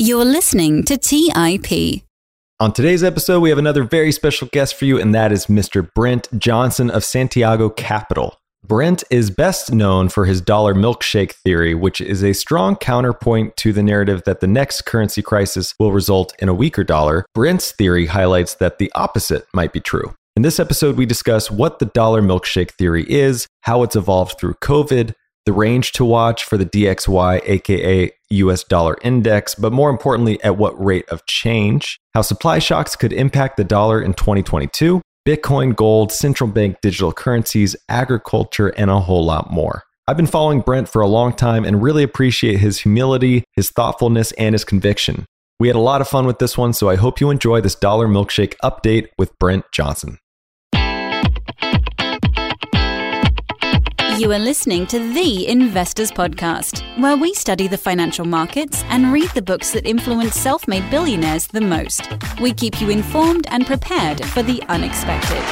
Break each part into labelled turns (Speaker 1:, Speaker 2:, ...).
Speaker 1: You're listening to TIP.
Speaker 2: On today's episode, we have another very special guest for you, and that is Mr. Brent Johnson of Santiago Capital. Brent is best known for his dollar milkshake theory, which is a strong counterpoint to the narrative that the next currency crisis will result in a weaker dollar. Brent's theory highlights that the opposite might be true. In this episode, we discuss what the dollar milkshake theory is, how it's evolved through COVID, the range to watch for the DXY, aka US dollar index, but more importantly, at what rate of change, how supply shocks could impact the dollar in 2022, Bitcoin, gold, central bank digital currencies, agriculture, and a whole lot more. I've been following Brent for a long time and really appreciate his humility, his thoughtfulness, and his conviction. We had a lot of fun with this one, so I hope you enjoy this dollar milkshake update with Brent Johnson.
Speaker 1: You are listening to The Investors Podcast, where we study the financial markets and read the books that influence self-made billionaires the most. We keep you informed and prepared for the unexpected.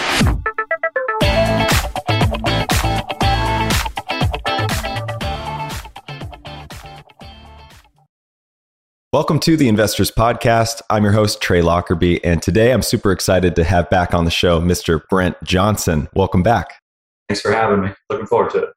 Speaker 2: Welcome to The Investors Podcast. I'm your host, Trey Lockerbie, and today I'm super excited to have back on the show Mr. Brent Johnson. Welcome back.
Speaker 3: Thanks for having me. Looking forward to it.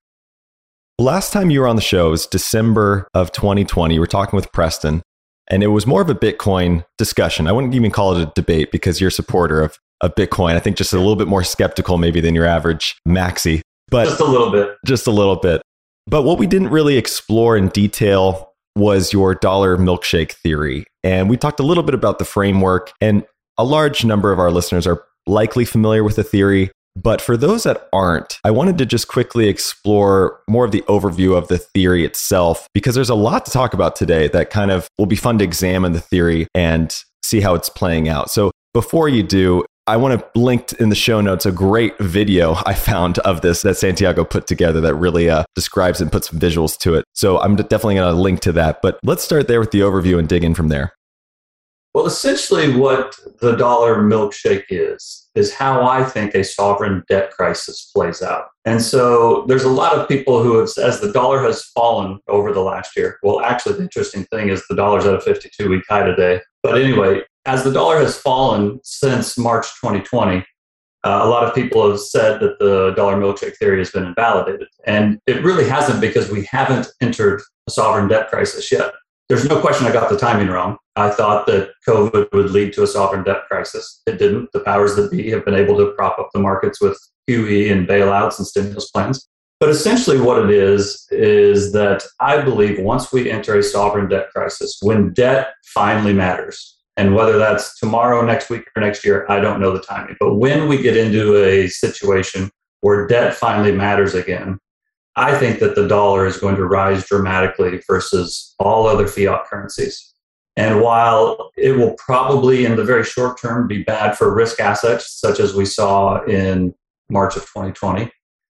Speaker 2: Last time you were on the show was December of 2020. You were talking with Preston, and it was more of a Bitcoin discussion. I wouldn't even call it a debate because you're a supporter of Bitcoin. I think just a little bit more skeptical maybe than your average maxi. But
Speaker 3: just a little bit.
Speaker 2: Just a little bit. But what we didn't really explore in detail was your dollar milkshake theory. And we talked a little bit about the framework, and a large number of our listeners are likely familiar with the theory. But for those that aren't, I wanted to just quickly explore more of the overview of the theory itself, because there's a lot to talk about today that kind of will be fun to examine the theory and see how it's playing out. So before you do, I want to link in the show notes a great video I found of this that Santiago put together that really describes and puts some visuals to it. So I'm definitely going to link to that. But let's start there with the overview and dig in from there.
Speaker 3: Well, essentially what the dollar milkshake is how I think a sovereign debt crisis plays out. And so there's a lot of people who have, as the dollar has fallen over the last year, well, actually the interesting thing is the dollar's at a 52-week high today. But anyway, as the dollar has fallen since March 2020, a lot of people have said that the dollar milkshake theory has been invalidated. And it really hasn't, because we haven't entered a sovereign debt crisis yet. There's no question I got the timing wrong. I thought that COVID would lead to a sovereign debt crisis. It didn't. The powers that be have been able to prop up the markets with QE and bailouts and stimulus plans. But essentially what it is that I believe once we enter a sovereign debt crisis, when debt finally matters, and whether that's tomorrow, next week, or next year, I don't know the timing. But when we get into a situation where debt finally matters again, I think that the dollar is going to rise dramatically versus all other fiat currencies. And while it will probably in the very short term be bad for risk assets, such as we saw in March of 2020,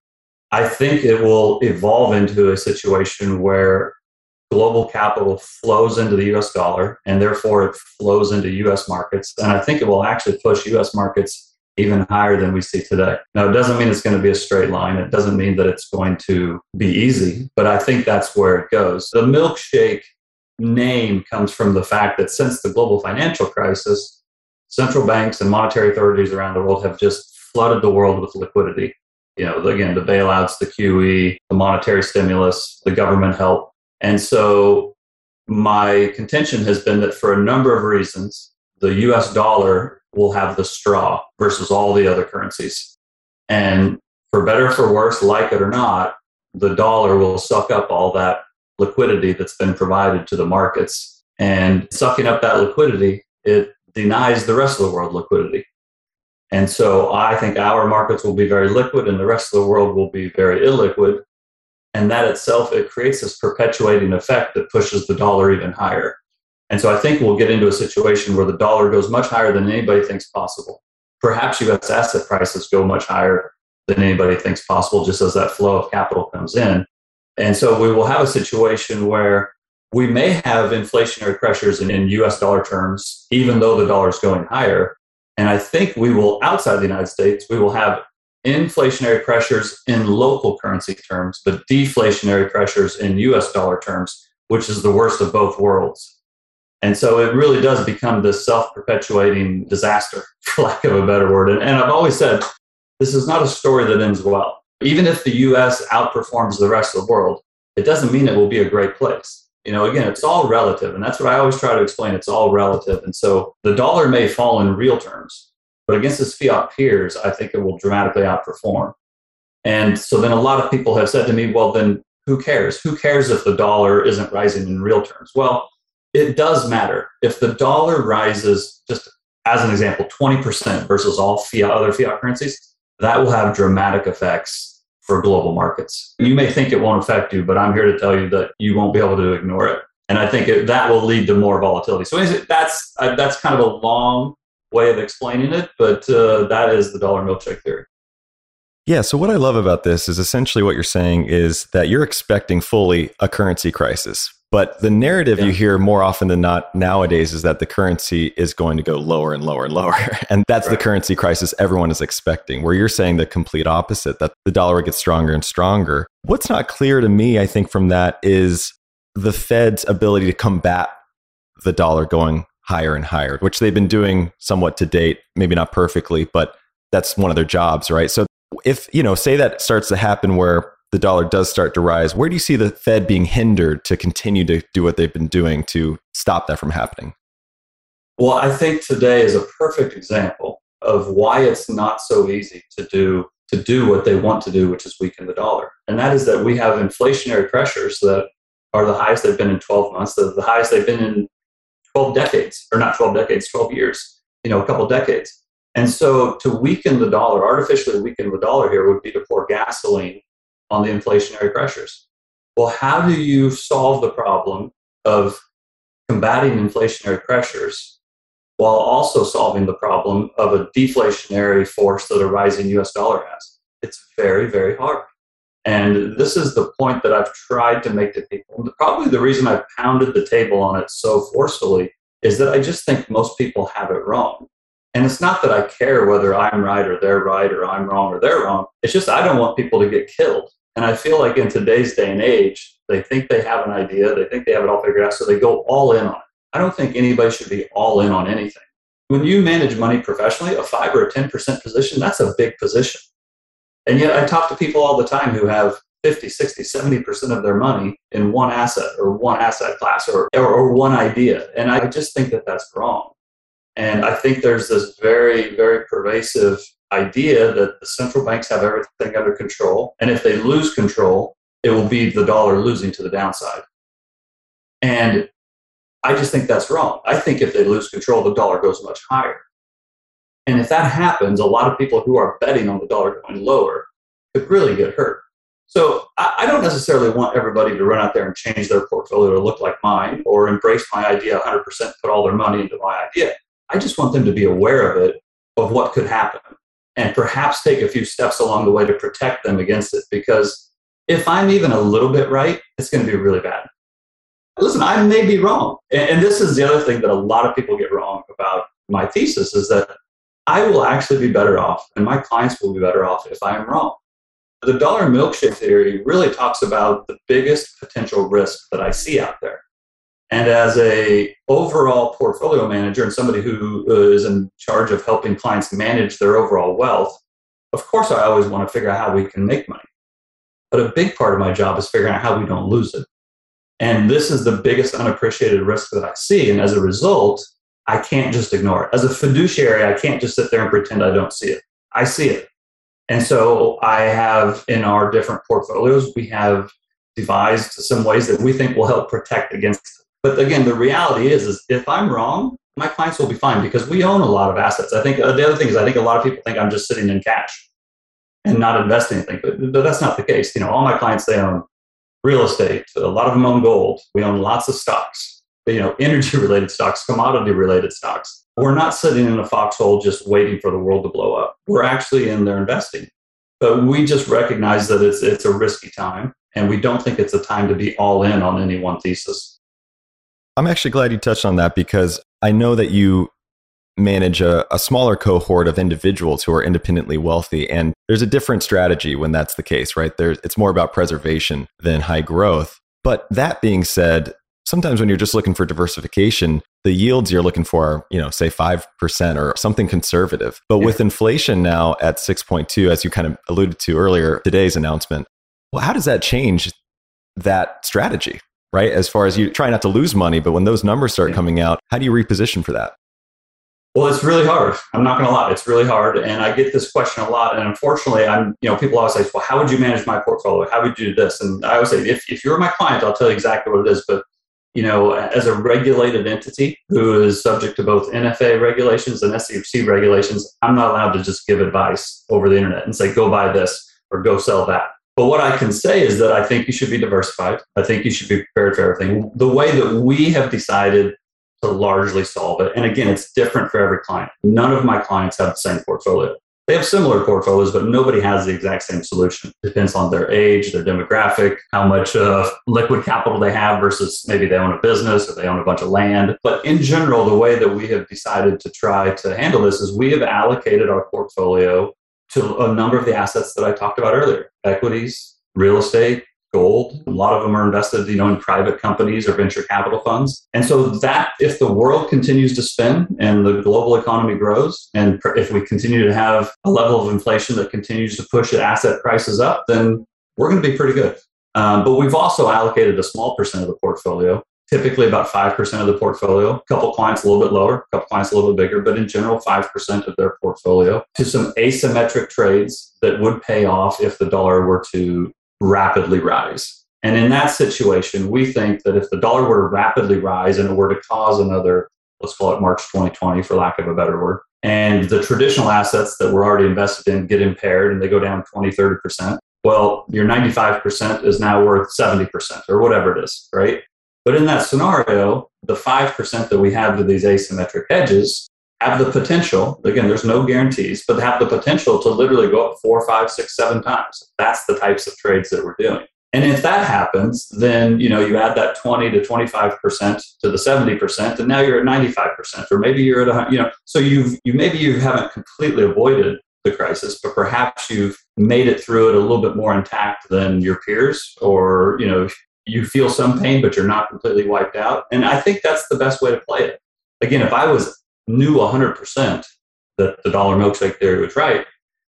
Speaker 3: I think it will evolve into a situation where global capital flows into the US dollar, and therefore it flows into US markets. And I think it will actually push US markets even higher than we see today. Now, it doesn't mean it's going to be a straight line. It doesn't mean that it's going to be easy, but I think that's where it goes. The milkshake name comes from the fact that since the global financial crisis, central banks and monetary authorities around the world have just flooded the world with liquidity. You know, again, the bailouts, the QE, the monetary stimulus, the government help. And so my contention has been that for a number of reasons, the US dollar will have the straw versus all the other currencies. And for better or for worse, like it or not, the dollar will suck up all that liquidity that's been provided to the markets. And sucking up that liquidity, it denies the rest of the world liquidity. And so I think our markets will be very liquid and the rest of the world will be very illiquid. And that itself, it creates this perpetuating effect that pushes the dollar even higher. And so I think we'll get into a situation where the dollar goes much higher than anybody thinks possible. Perhaps US asset prices go much higher than anybody thinks possible, just as that flow of capital comes in. And so we will have a situation where we may have inflationary pressures in US dollar terms, even though the dollar is going higher. And I think we will, outside the United States, we will have inflationary pressures in local currency terms, but deflationary pressures in US dollar terms, which is the worst of both worlds. And so it really does become this self-perpetuating disaster, for lack of a better word. And I've always said, this is not a story that ends well. Even if the US outperforms the rest of the world, it doesn't mean it will be a great place. Again, it's all relative. And that's what I always try to explain. It's all relative. And so the dollar may fall in real terms, but against its fiat peers, I think it will dramatically outperform. And so then a lot of people have said to me, well, then who cares? Who cares if the dollar isn't rising in real terms? Well, it does matter. If the dollar rises, just as an example, 20% versus all other fiat currencies, that will have dramatic effects for global markets. You may think it won't affect you, but I'm here to tell you that you won't be able to ignore it. And I think that will lead to more volatility. So that's kind of a long way of explaining it, but that is the dollar milkshake theory.
Speaker 2: Yeah, so what I love about this is essentially what you're saying is that you're expecting fully a currency crisis. But the narrative you hear more often than not nowadays is that the currency is going to go lower and lower and lower. And that's the currency crisis everyone is expecting, where you're saying the complete opposite, that the dollar gets stronger and stronger. What's not clear to me, I think, from that is the Fed's ability to combat the dollar going higher and higher, which they've been doing somewhat to date, maybe not perfectly, but that's one of their jobs, right? So if, say that starts to happen where the dollar does start to rise, where do you see the Fed being hindered to continue to do what they've been doing to stop that from happening?
Speaker 3: Well, I think today is a perfect example of why it's not so easy to do what they want to do, which is weaken the dollar. And that is that we have inflationary pressures that are the highest they've been in 12 months, the highest they've been in 12 decades, or not 12 decades, 12 years, a couple decades. And so to weaken the dollar, artificially weaken the dollar here would be to pour gasoline on the inflationary pressures. Well, how do you solve the problem of combating inflationary pressures while also solving the problem of a deflationary force that a rising US dollar has? It's very, very hard. And this is the point that I've tried to make to people. Probably the reason I've pounded the table on it so forcefully is that I just think most people have it wrong. And it's not that I care whether I'm right or they're right or I'm wrong or they're wrong. It's just I don't want people to get killed. And I feel like in today's day and age, they think they have an idea, they think they have it all figured out, so they go all in on it. I don't think anybody should be all in on anything. When you manage money professionally, a 5 or a 10% position, that's a big position. And yet I talk to people all the time who have 50, 60, 70% of their money in one asset or one asset class or one idea. And I just think that that's wrong. And I think there's this very, very pervasive idea that the central banks have everything under control. And if they lose control, it will be the dollar losing to the downside. And I just think that's wrong. I think if they lose control, the dollar goes much higher. And if that happens, a lot of people who are betting on the dollar going lower could really get hurt. So I don't necessarily want everybody to run out there and change their portfolio to look like mine or embrace my idea 100%, put all their money into my idea. I just want them to be aware of it, of what could happen, and perhaps take a few steps along the way to protect them against it. Because if I'm even a little bit right, it's going to be really bad. Listen, I may be wrong. And this is the other thing that a lot of people get wrong about my thesis is that I will actually be better off and my clients will be better off if I am wrong. The dollar milkshake theory really talks about the biggest potential risk that I see out there. And as a overall portfolio manager and somebody who is in charge of helping clients manage their overall wealth, of course, I always want to figure out how we can make money. But a big part of my job is figuring out how we don't lose it. And this is the biggest unappreciated risk that I see. And as a result, I can't just ignore it. As a fiduciary, I can't just sit there and pretend I don't see it. I see it. And so I have, in our different portfolios, we have devised some ways that we think will help protect against it. But again, the reality is if I'm wrong, my clients will be fine because we own a lot of assets. I think the other thing is I think a lot of people think I'm just sitting in cash and not investing anything, but that's not the case. All my clients, they own real estate. A lot of them own gold. We own lots of stocks, energy-related stocks, commodity-related stocks. We're not sitting in a foxhole just waiting for the world to blow up. We're actually in there investing. But we just recognize that it's a risky time, and we don't think it's a time to be all in on any one thesis.
Speaker 2: I'm actually glad you touched on that because I know that you manage a smaller cohort of individuals who are independently wealthy. And there's a different strategy when that's the case, right? It's more about preservation than high growth. But that being said, sometimes when you're just looking for diversification, the yields you're looking for are, say 5% or something conservative. But with inflation now at 6.2, as you kind of alluded to earlier, today's announcement, well, how does that change that strategy, right? As far as you try not to lose money, but when those numbers start coming out, how do you reposition for that?
Speaker 3: Well, it's really hard. I'm not going to lie. It's really hard. And I get this question a lot. And unfortunately, people always say, well, how would you manage my portfolio? How would you do this? And I always say, if you're my client, I'll tell you exactly what it is. But, as a regulated entity who is subject to both NFA regulations and SEC regulations, I'm not allowed to just give advice over the internet and say, go buy this or go sell that. But what I can say is that I think you should be diversified. I think you should be prepared for everything. The way that we have decided to largely solve it. And again, it's different for every client. None of my clients have the same portfolio. They have similar portfolios, but nobody has the exact same solution. It depends on their age, their demographic, how much liquid capital they have versus maybe they own a business or they own a bunch of land. But in general, the way that we have decided to try to handle this is we have allocated our portfolio to a number of the assets that I talked about earlier: equities, real estate, gold. A lot of them are invested, in private companies or venture capital funds. And so that if the world continues to spin and the global economy grows, and if we continue to have a level of inflation that continues to push asset prices up, then we're going to be pretty good. But we've also allocated a small percent of the portfolio, typically about 5% of the portfolio, a couple clients a little bit lower, a couple clients a little bit bigger, but in general, 5% of their portfolio to some asymmetric trades that would pay off if the dollar were to rapidly rise. And in that situation, we think that if the dollar were to rapidly rise and it were to cause another, let's call it March 2020 for lack of a better word, and the traditional assets that we're already invested in get impaired and they go down 20, 30%, well, your 95% is now worth 70% or whatever it is, right? But in that scenario, the 5% that we have to these asymmetric hedges have the potential, again, there's no guarantees, but have the potential to literally go up 4, 5, 6, 7 times. That's the types of trades that we're doing. And if that happens, then you add that 20 to 25% to the 70%, and now you're at 95%, or maybe you're at 100. So maybe you haven't completely avoided the crisis, but perhaps you've made it through it a little bit more intact than your peers, or you feel some pain, but you're not completely wiped out. And I think that's the best way to play it. Again, if I knew 100% that the dollar milkshake theory was right,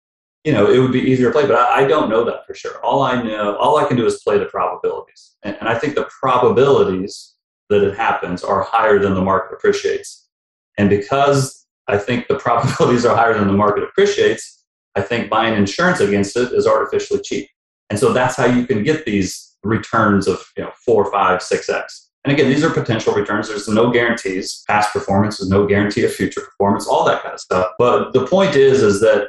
Speaker 3: it would be easier to play, but I don't know that for sure. All I can do is play the probabilities. And I think the probabilities that it happens are higher than the market appreciates. And because I think the probabilities are higher than the market appreciates, I think buying insurance against it is artificially cheap. And so that's how you can get these returns of 4, 5, 6x. And again, these are potential returns. There's no guarantees. Past performance is no guarantee of future performance, all that kind of stuff. But the point is that,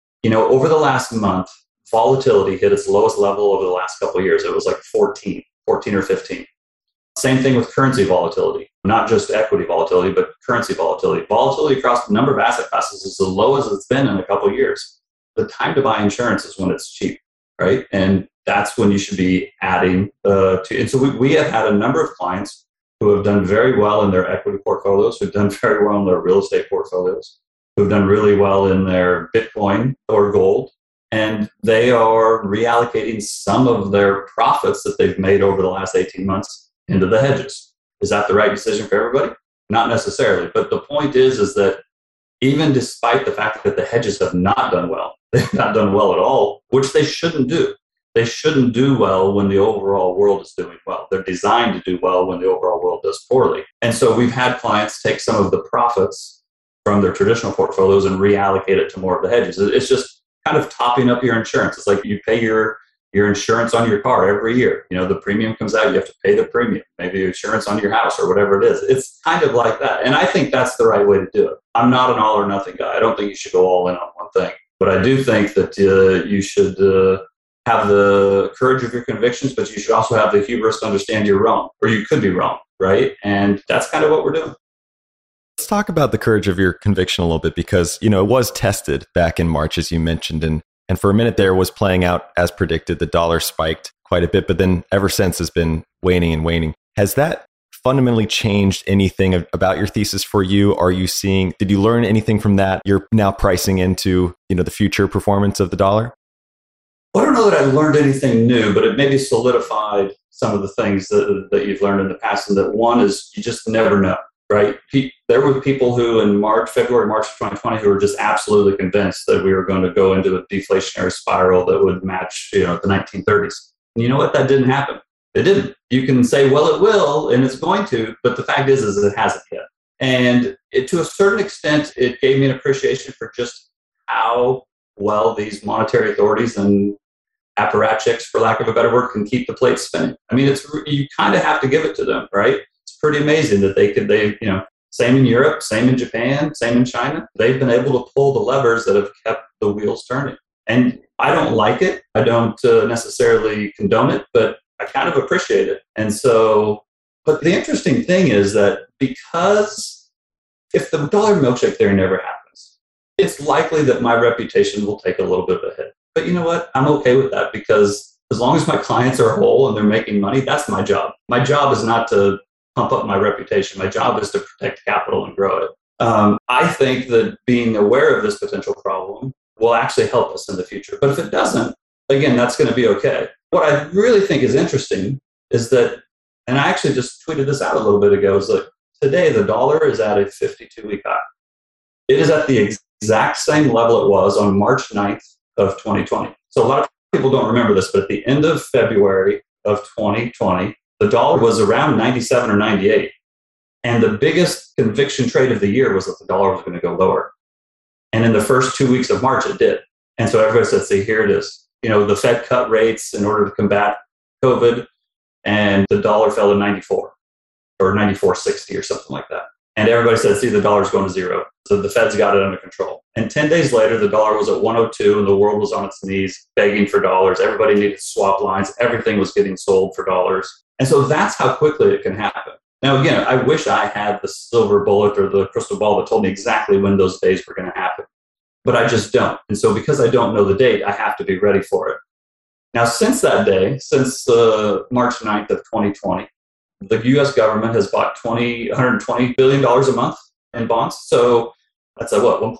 Speaker 3: over the last month, volatility hit its lowest level over the last couple of years. It was like 14 or 15. Same thing with currency volatility, not just equity volatility, but currency volatility. Volatility across a number of asset classes is the lowest it's been in a couple of years. The time to buy insurance is when it's cheap, right? And that's when you should be adding to. And so we have had a number of clients who have done very well in their equity portfolios, who've done very well in their real estate portfolios, who've done really well in their Bitcoin or gold. And they are reallocating some of their profits that they've made over the last 18 months into the hedges. Is that the right decision for everybody? Not necessarily. But the point is that even despite the fact that the hedges have not done well, they've not done well at all, which they shouldn't do. They shouldn't do well when the overall world is doing well. They're designed to do well when the overall world does poorly. And so we've had clients take some of the profits from their traditional portfolios and reallocate it to more of the hedges. It's just kind of topping up your insurance. It's like you pay your insurance on your car every year. The premium comes out, you have to pay the premium, maybe insurance on your house or whatever it is. It's kind of like that. And I think that's the right way to do it. I'm not an all or nothing guy. I don't think you should go all in on one thing. But I do think that you should have the courage of your convictions, but you should also have the hubris to understand you're wrong, or you could be wrong, right? And that's kind of what we're doing.
Speaker 2: Let's talk about the courage of your conviction a little bit, because, it was tested back in March, as you mentioned, and for a minute there was playing out as predicted. The dollar spiked quite a bit, but then ever since has been waning and waning. Has that fundamentally changed anything about your thesis for you? Did you learn anything from that you're now pricing into, the future performance of the dollar?
Speaker 3: Well, I don't know that I learned anything new, but it maybe solidified some of the things that you've learned in the past. And that one is you just never know. right? There were people who in February, March of 2020, who were just absolutely convinced that we were going to go into a deflationary spiral that would match, the 1930s. And you know what? That didn't happen. It didn't. You can say, well, it will, and it's going to, but the fact is it hasn't yet. And to a certain extent, it gave me an appreciation for just how well these monetary authorities and apparatchiks, for lack of a better word, can keep the plate spinning. I mean, you kind of have to give it to them, right? It's pretty amazing that same in Europe, same in Japan, same in China. They've been able to pull the levers that have kept the wheels turning. And I don't like it. I don't necessarily condone it, but I kind of appreciate it. And so, but the interesting thing is that because if the dollar milkshake theory never happens, it's likely that my reputation will take a little bit of a hit. But you know what? I'm okay with that, because as long as my clients are whole and they're making money, that's my job. My job is not to pump up my reputation. My job is to protect capital and grow it. I think that being aware of this potential problem will actually help us in the future. But if it doesn't, again, that's going to be okay. What I really think is interesting is that, and I actually just tweeted this out a little bit ago, is that today the dollar is at a 52-week high. It is at the exact same level it was on March 9th of 2020. So a lot of people don't remember this, but at the end of February of 2020, the dollar was around 97 or 98. And the biggest conviction trade of the year was that the dollar was going to go lower. And in the first 2 weeks of March, it did. And so everybody said, see, here it is. The Fed cut rates in order to combat COVID, and the dollar fell to 94 or 94.60 or something like that. And everybody said, see, the dollar's going to zero. So the Fed's got it under control. And 10 days later, the dollar was at 102 and the world was on its knees begging for dollars. Everybody needed swap lines. Everything was getting sold for dollars. And so that's how quickly it can happen. Now, again, I wish I had the silver bullet or the crystal ball that told me exactly when those days were going to happen. But I just don't. And so because I don't know the date, I have to be ready for it. Now, since that day, since March 9th of 2020, the U.S. government has bought $120 billion a month in bonds. So that's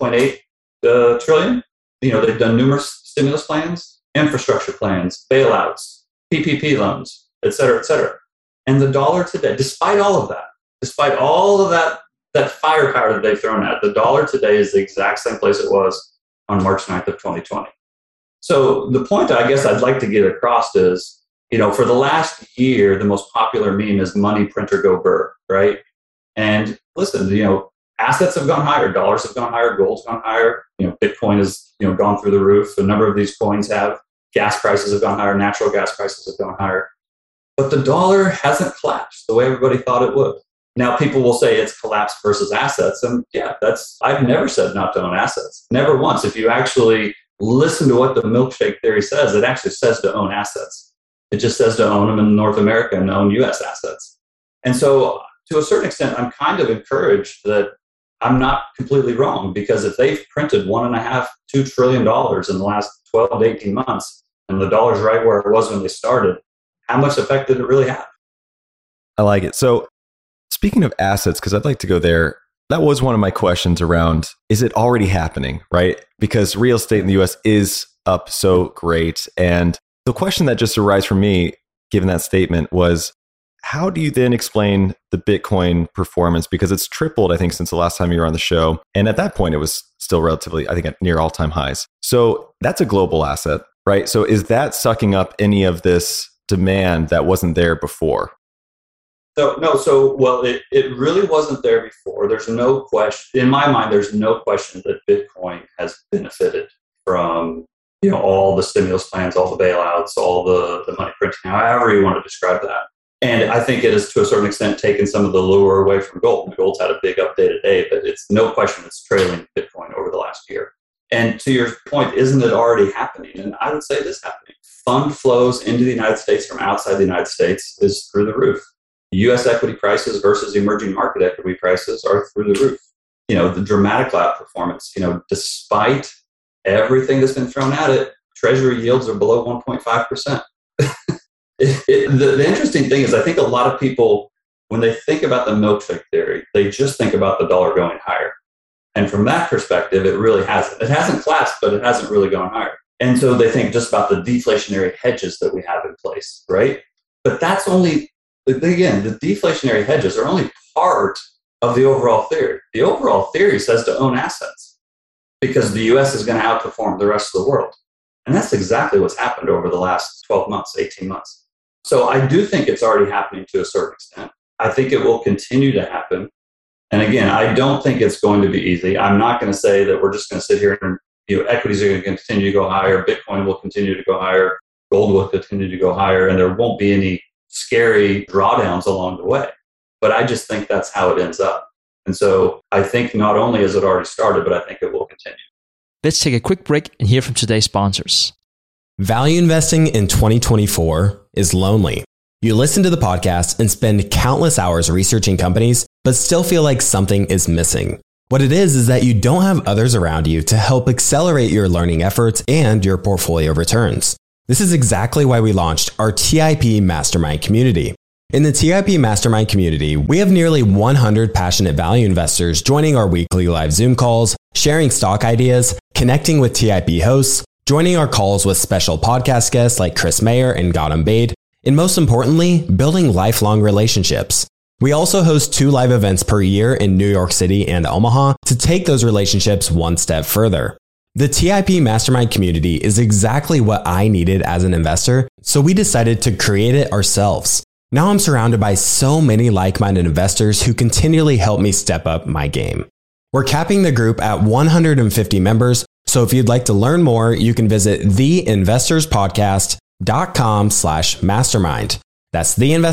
Speaker 3: 1.8 trillion. They've done numerous stimulus plans, infrastructure plans, bailouts, PPP loans, et cetera, et cetera. And the dollar today, despite all of that firepower that they've thrown at, the dollar today is the exact same place it was on March 9th of 2020. So the point I guess I'd like to get across is, for the last year, the most popular meme is money printer go burr, right? And listen, assets have gone higher, dollars have gone higher, gold's gone higher, Bitcoin has, gone through the roof. A number of these coins have. Gas prices have gone higher, natural gas prices have gone higher. But the dollar hasn't collapsed the way everybody thought it would. Now, people will say it's collapse versus assets. And yeah, I've never said not to own assets. Never once. If you actually listen to what the milkshake theory says, it actually says to own assets. It just says to own them in North America and own U.S. assets. And so to a certain extent, I'm kind of encouraged that I'm not completely wrong, because if they've printed $1.5–2 trillion in the last 12 to 18 months, and the dollar's right where it was when they started, how much effect did it really have?
Speaker 2: I like it. So speaking of assets, because I'd like to go there, that was one of my questions around, is it already happening, right? Because real estate in the US is up so great. And the question that just arose for me, given that statement, was how do you then explain the Bitcoin performance? Because it's tripled, I think, since the last time you were on the show. And at that point, it was still relatively, I think, at near all-time highs. So that's a global asset, right? So is that sucking up any of this demand that wasn't there before?
Speaker 3: It really wasn't there before. There's no question, in my mind, there's no question that Bitcoin has benefited from, all the stimulus plans, all the bailouts, all the money printing, however you want to describe that. And I think it has, to a certain extent, taken some of the lure away from gold. Gold's had a big update today, but it's no question it's trailing Bitcoin over the last year. And to your point, isn't it already happening? And I would say it is happening. Fund flows into the United States from outside the United States is through the roof. U.S. equity prices versus emerging market equity prices are through the roof. The dramatic outperformance, despite everything that's been thrown at it, treasury yields are below 1.5%. The interesting thing is, I think a lot of people, when they think about the milkshake theory, they just think about the dollar going higher. And from that perspective, it really hasn't. It hasn't collapsed, but it hasn't really gone higher. And so they think just about the deflationary hedges that we have in place, right? But that's only, again, the deflationary hedges are only part of the overall theory. The overall theory says to own assets because the US is going to outperform the rest of the world. And that's exactly what's happened over the last 12 months, 18 months. So I do think it's already happening to a certain extent. I think it will continue to happen. And again, I don't think it's going to be easy. I'm not going to say that we're just going to sit here and equities are going to continue to go higher, Bitcoin will continue to go higher, gold will continue to go higher, and there won't be any scary drawdowns along the way. But I just think that's how it ends up. And so I think not only has it already started, but I think it will continue.
Speaker 4: Let's take a quick break and hear from today's sponsors.
Speaker 5: Value investing in 2024 is lonely. You listen to the podcast and spend countless hours researching companies, but still feel like something is missing. What it is that you don't have others around you to help accelerate your learning efforts and your portfolio returns. This is exactly why we launched our TIP Mastermind community. In the TIP Mastermind community, we have nearly 100 passionate value investors joining our weekly live Zoom calls, sharing stock ideas, connecting with TIP hosts, joining our calls with special podcast guests like Chris Mayer and Gautam Baid, and most importantly, building lifelong relationships. We also host 2 live events per year in New York City and Omaha to take those relationships one step further. The TIP Mastermind community is exactly what I needed as an investor, so we decided to create it ourselves. Now I'm surrounded by so many like-minded investors who continually help me step up my game. We're capping the group at 150 members, so if you'd like to learn more, you can visit theinvestorspodcast.com/mastermind. That's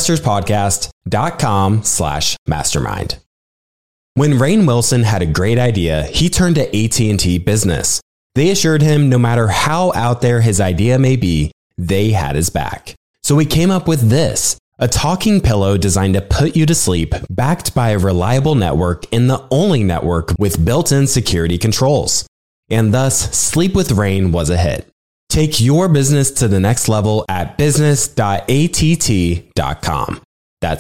Speaker 5: theinvestorspodcast.com/mastermind. When Rainn Wilson had a great idea, he turned to AT&T Business. They assured him no matter how out there his idea may be, they had his back. So we came up with this, a talking pillow designed to put you to sleep, backed by a reliable network and the only network with built-in security controls. And thus, Sleep with Rainn was a hit. Take your business to the next level at business.att.com. That's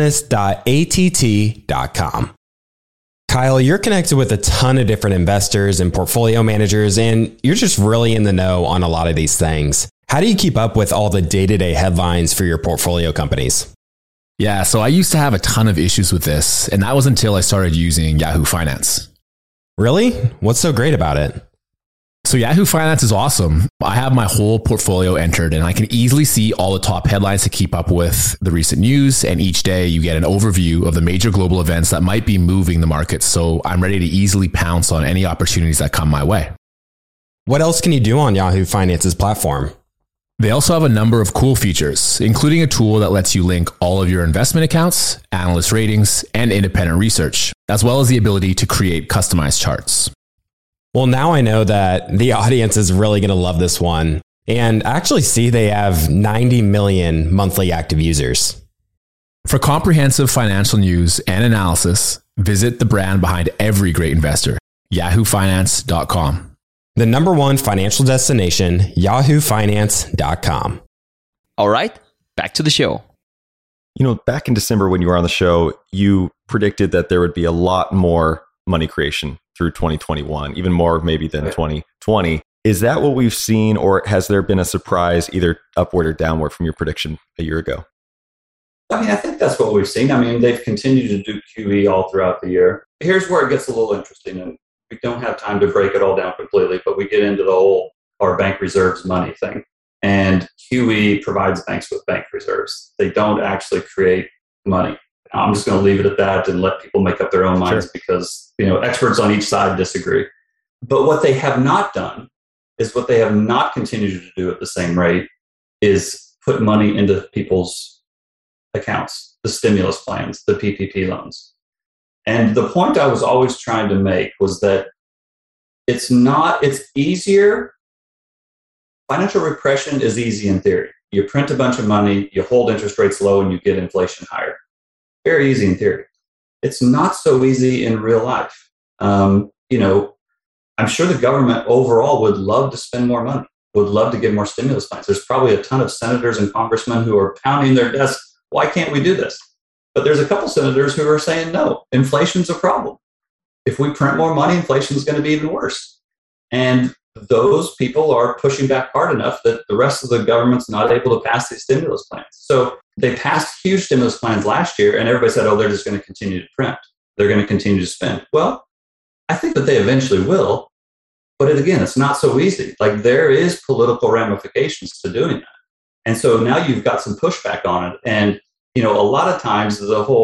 Speaker 5: business.att.com. Kyle, you're connected with a ton of different investors and portfolio managers, and you're just really in the know on a lot of these things. How do you keep up with all the day-to-day headlines for your portfolio companies?
Speaker 6: Yeah, so I used to have a ton of issues with this, and that was until I started using Yahoo Finance.
Speaker 5: Really? What's so great about it?
Speaker 6: So Yahoo Finance is awesome. I have my whole portfolio entered and I can easily see all the top headlines to keep up with the recent news. And each day you get an overview of the major global events that might be moving the market. So I'm ready to easily pounce on any opportunities that come my way.
Speaker 5: What else can you do on Yahoo Finance's platform?
Speaker 6: They also have a number of cool features, including a tool that lets you link all of your investment accounts, analyst ratings, and independent research, as well as the ability to create customized charts.
Speaker 5: Well, now I know that the audience is really going to love this one. And I actually see they have 90 million monthly active users.
Speaker 6: For comprehensive financial news and analysis, visit the brand behind every great investor, yahoofinance.com.
Speaker 5: The number one financial destination, yahoofinance.com.
Speaker 4: All right, back to the show.
Speaker 2: Back in December when you were on the show, you predicted that there would be a lot more money creation through 2021, even more maybe than 2020. Is that what we've seen, or has there been a surprise either upward or downward from your prediction a year ago?
Speaker 3: I think that's what we've seen. They've continued to do QE all throughout the year. Here's where it gets a little interesting, and we don't have time to break it all down completely, but we get into the whole our bank reserves money thing. And QE provides banks with bank reserves. They don't actually create money. I'm just going to leave it at that and let people make up their own minds because, experts on each side disagree. But what they have not done is what they have not continued to do at the same rate is put money into people's accounts, the stimulus plans, the PPP loans. And the point I was always trying to make was that it's easier. Financial repression is easy in theory. You print a bunch of money, you hold interest rates low, and you get inflation higher. Very easy in theory. It's not so easy in real life. I'm sure the government overall would love to spend more money, would love to give more stimulus plans. There's probably a ton of senators and congressmen who are pounding their desks. Why can't we do this? But there's a couple senators who are saying, no, inflation's a problem. If we print more money, inflation is going to be even worse. And those people are pushing back hard enough that the rest of the government's not able to pass these stimulus plans. So they passed huge stimulus plans last year, and everybody said, oh, they're just going to continue to print. they're going to continue to spend. Well, I think that they eventually will. But again, it's not so easy. Like there is political ramifications to doing that. And so now you've got some pushback on it. And, a lot of times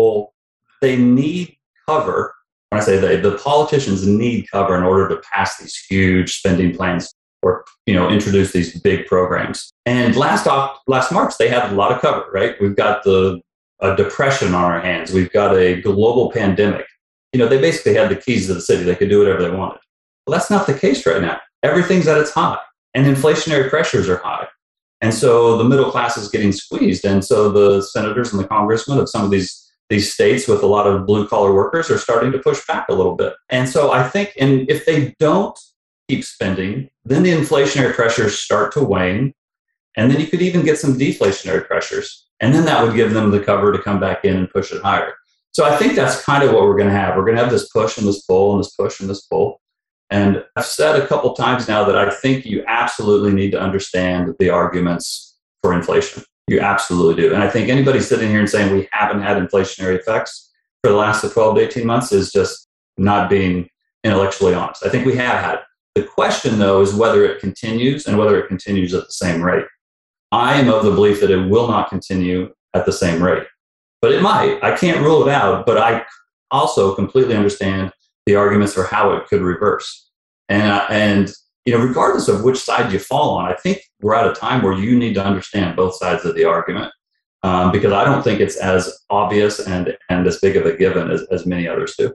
Speaker 3: they need cover. When I say the politicians need cover in order to pass these huge spending plans or, introduce these big programs. And last March, they had a lot of cover, right? We've got a depression on our hands. We've got a global pandemic. They basically had the keys to the city. They could do whatever they wanted. Well, that's not the case right now. Everything's at its high, and inflationary pressures are high. And so the middle class is getting squeezed. And so the senators and the congressmen of some of these states with a lot of blue-collar workers are starting to push back a little bit. And so I think if they don't keep spending, then the inflationary pressures start to wane. And then you could even get some deflationary pressures. And then that would give them the cover to come back in and push it higher. So I think that's kind of what we're going to have. We're going to have this push and this pull and this push and this pull. And I've said a couple times now that I think you absolutely need to understand the arguments for inflation. You absolutely do. And I think anybody sitting here and saying we haven't had inflationary effects for the last 12 to 18 months is just not being intellectually honest. I think we have had it. The question, though, is whether it continues and whether it continues at the same rate. I am of the belief that it will not continue at the same rate. But it might. I can't rule it out, but I also completely understand the arguments for how it could reverse. And regardless of which side you fall on, I think we're at a time where you need to understand both sides of the argument because I don't think it's as obvious and as big of a given as many others do.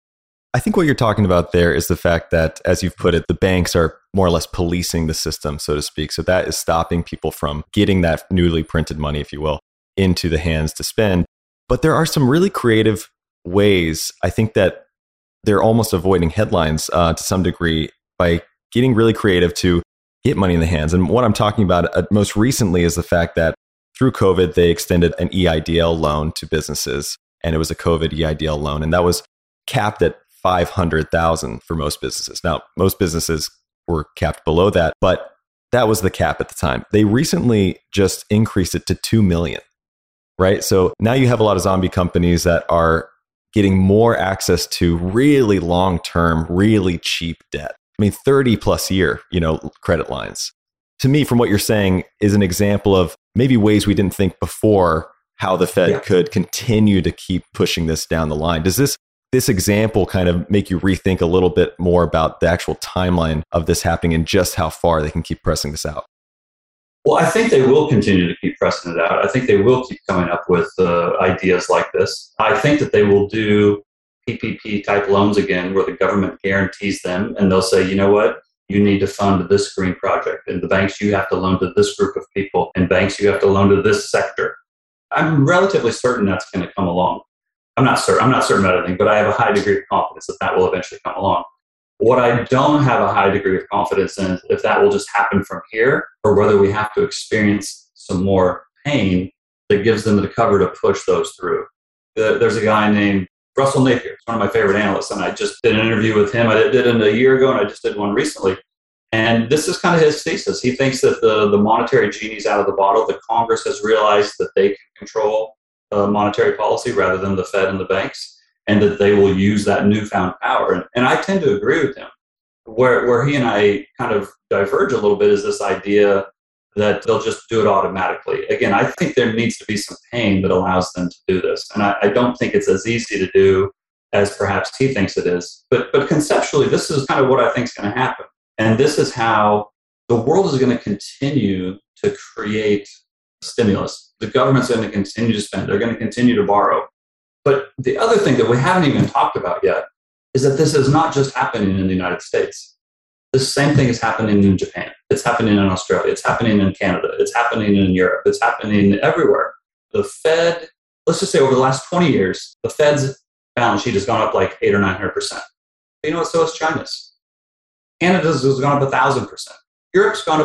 Speaker 2: I think what you're talking about there is the fact that, as you've put it, the banks are more or less policing the system, so to speak. So that is stopping people from getting that newly printed money, if you will, into the hands to spend. But there are some really creative ways, I think, that they're almost avoiding headlines to some degree by getting really creative to get money in the hands. And what I'm talking about most recently is the fact that through COVID, they extended an EIDL loan to businesses, and it was a COVID EIDL loan, and that was capped at $500,000 for most businesses. Now, most businesses were capped below that, but that was the cap at the time. They recently just increased it to $2 million, right? So now you have a lot of zombie companies that are getting more access to really long-term, really cheap debt. I mean, 30 plus year, credit lines. To me, from what you're saying, is an example of maybe ways we didn't think before how the Fed could continue to keep pushing this down the line. Does this example kind of make you rethink a little bit more about the actual timeline of this happening and just how far they can keep pressing this out?
Speaker 3: Well, I think they will continue to keep pressing it out. I think they will keep coming up with ideas like this. I think that they will do PPP type loans again, where the government guarantees them and they'll say, you know what, you need to fund this green project. And the banks, you have to loan to this group of people. And banks, you have to loan to this sector. I'm relatively certain that's going to come along. I'm not certain about anything, but I have a high degree of confidence that will eventually come along. What I don't have a high degree of confidence in is if that will just happen from here or whether we have to experience some more pain that gives them the cover to push those through. There's a guy named Russell Napier. It's one of my favorite analysts, and I just did an interview with him. I did it a year ago, and I just did one recently. And this is kind of his thesis. He thinks that the monetary genie's out of the bottle. The Congress has realized that they can control monetary policy rather than the Fed and the banks, and that they will use that newfound power. And I tend to agree with him. Where he and I kind of diverge a little bit is this idea that they'll just do it automatically. Again, I think there needs to be some pain that allows them to do this. And I don't think it's as easy to do as perhaps he thinks it is. But conceptually, this is kind of what I think is going to happen. And this is how the world is going to continue to create stimulus. The government's going to continue to spend. They're going to continue to borrow. But the other thing that we haven't even talked about yet is that this is not just happening in the United States. The same thing is happening in Japan. It's happening in Australia. It's happening in Canada. It's happening in Europe. It's happening everywhere. The Fed, let's just say over the last 20 years, the Fed's balance sheet has gone up like 800 or 900%. You know what? So has China's. Canada's has gone up 1,000%. Europe's gone up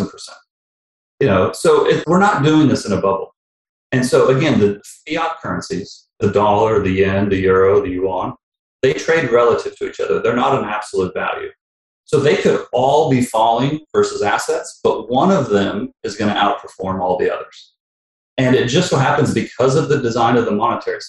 Speaker 3: 1,000%. So we're not doing this in a bubble. And so again, the fiat currencies, the dollar, the yen, the euro, the yuan, they trade relative to each other. They're not an absolute value. So they could all be falling versus assets, but one of them is going to outperform all the others. And it just so happens because of the design of the monetary system,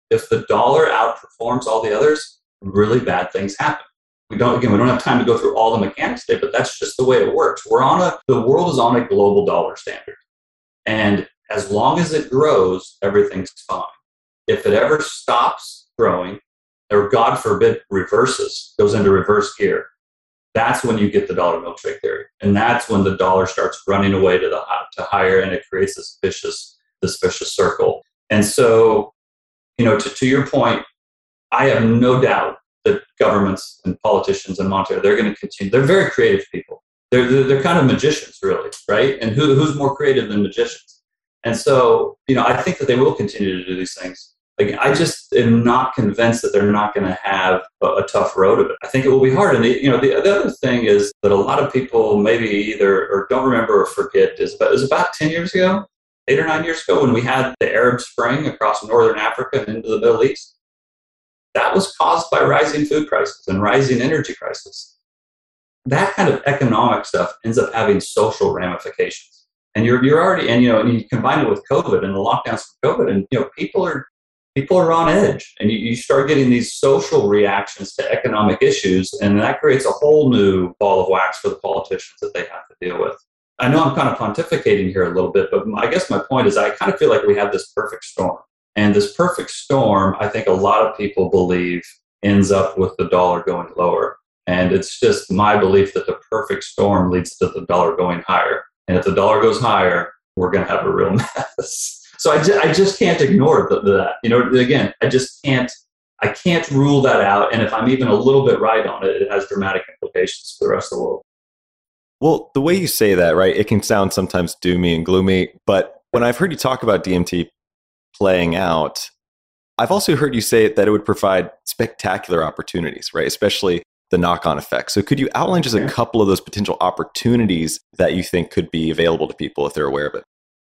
Speaker 3: if the dollar outperforms all the others, really bad things happen. We don't have time to go through all the mechanics today, but that's just the way it works. The world is on a global dollar standard. And as long as it grows, everything's fine. If it ever stops growing, or God forbid reverses, goes into reverse gear, that's when you get the dollar milkshake theory. And that's when the dollar starts running away to higher, and it creates this vicious circle. And so, to your point, I have no doubt that governments and politicians and monetary, they're going to continue. They're very creative people. They're kind of magicians, really, right? And who's more creative than magicians? And so, I think that they will continue to do these things. Like, I just am not convinced that they're not going to have a tough road of it. I think it will be hard. And the other thing is that a lot of people maybe either or don't remember or forget it was about 10 years ago, 8 or 9 years ago, when we had the Arab Spring across northern Africa and into the Middle East. That was caused by rising food prices and rising energy prices. That kind of economic stuff ends up having social ramifications. And you're already, and you combine it with COVID and the lockdowns from COVID, and people are on edge, and you start getting these social reactions to economic issues, and that creates a whole new ball of wax for the politicians that they have to deal with. I know I'm kind of pontificating here a little bit, but I guess my point is I kind of feel like we have this perfect storm. And this perfect storm, I think a lot of people believe, ends up with the dollar going lower. And it's just my belief that the perfect storm leads to the dollar going higher. And if the dollar goes higher, we're going to have a real mess. So I just can't ignore that. Again, I can't rule that out. And if I'm even a little bit right on it, it has dramatic implications for the rest of the world.
Speaker 2: Well, the way you say that, right, it can sound sometimes doomy and gloomy. But when I've heard you talk about DMT playing out, I've also heard you say that it would provide spectacular opportunities, right? Especially the knock-on effect. So could you outline just a couple of those potential opportunities that you think could be available to people if they're aware of it?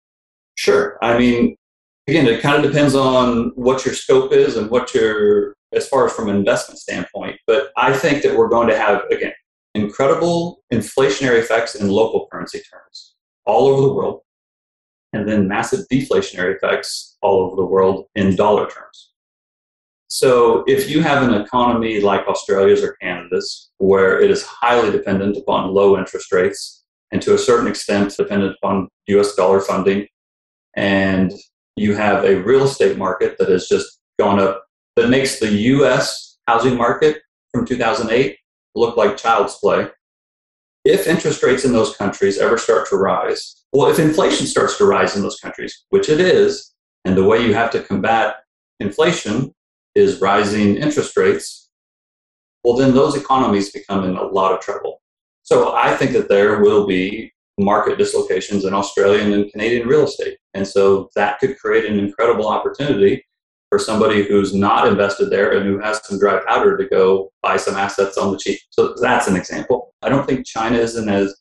Speaker 3: Sure. I mean, again, it kind of depends on what your scope is and as far as from an investment standpoint. But I think that we're going to have, again, incredible inflationary effects in local currency terms all over the world, and then massive deflationary effects all over the world in dollar terms. So if you have an economy like Australia's or Canada's, where it is highly dependent upon low interest rates and to a certain extent dependent upon US dollar funding, and you have a real estate market that has just gone up, that makes the US housing market from 2008 look like child's play. If interest rates in those countries ever start to rise, well, if inflation starts to rise in those countries, which it is, and the way you have to combat inflation is rising interest rates, well, then those economies become in a lot of trouble. So I think that there will be market dislocations in Australian and Canadian real estate. And so that could create an incredible opportunity for somebody who's not invested there and who has some dry powder to go buy some assets on the cheap. So that's an example. I don't think China is in as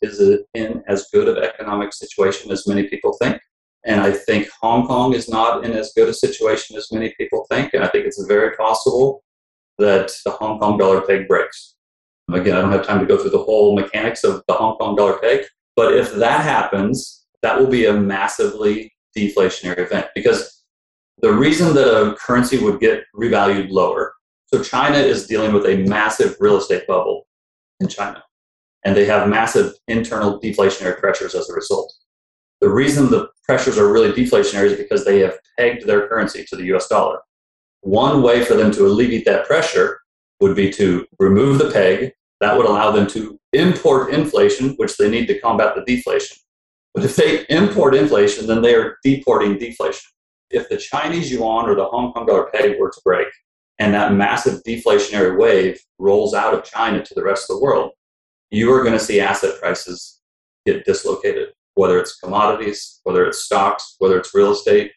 Speaker 3: good of economic situation as many people think. And I think Hong Kong is not in as good a situation as many people think. And I think it's very possible that the Hong Kong dollar peg breaks. Again, I don't have time to go through the whole mechanics of the Hong Kong dollar peg. But if that happens, that will be a massively deflationary event, because the reason that a currency would get revalued lower, so China is dealing with a massive real estate bubble in China, and they have massive internal deflationary pressures as a result. The reason the pressures are really deflationary is because they have pegged their currency to the US dollar. One way for them to alleviate that pressure would be to remove the peg. That would allow them to import inflation, which they need to combat the deflation. But if they import inflation, then they are deporting deflation. If the Chinese yuan or the Hong Kong dollar peg were to break, and that massive deflationary wave rolls out of China to the rest of the world, you are going to see asset prices get dislocated, whether it's commodities, whether it's stocks, whether it's real estate,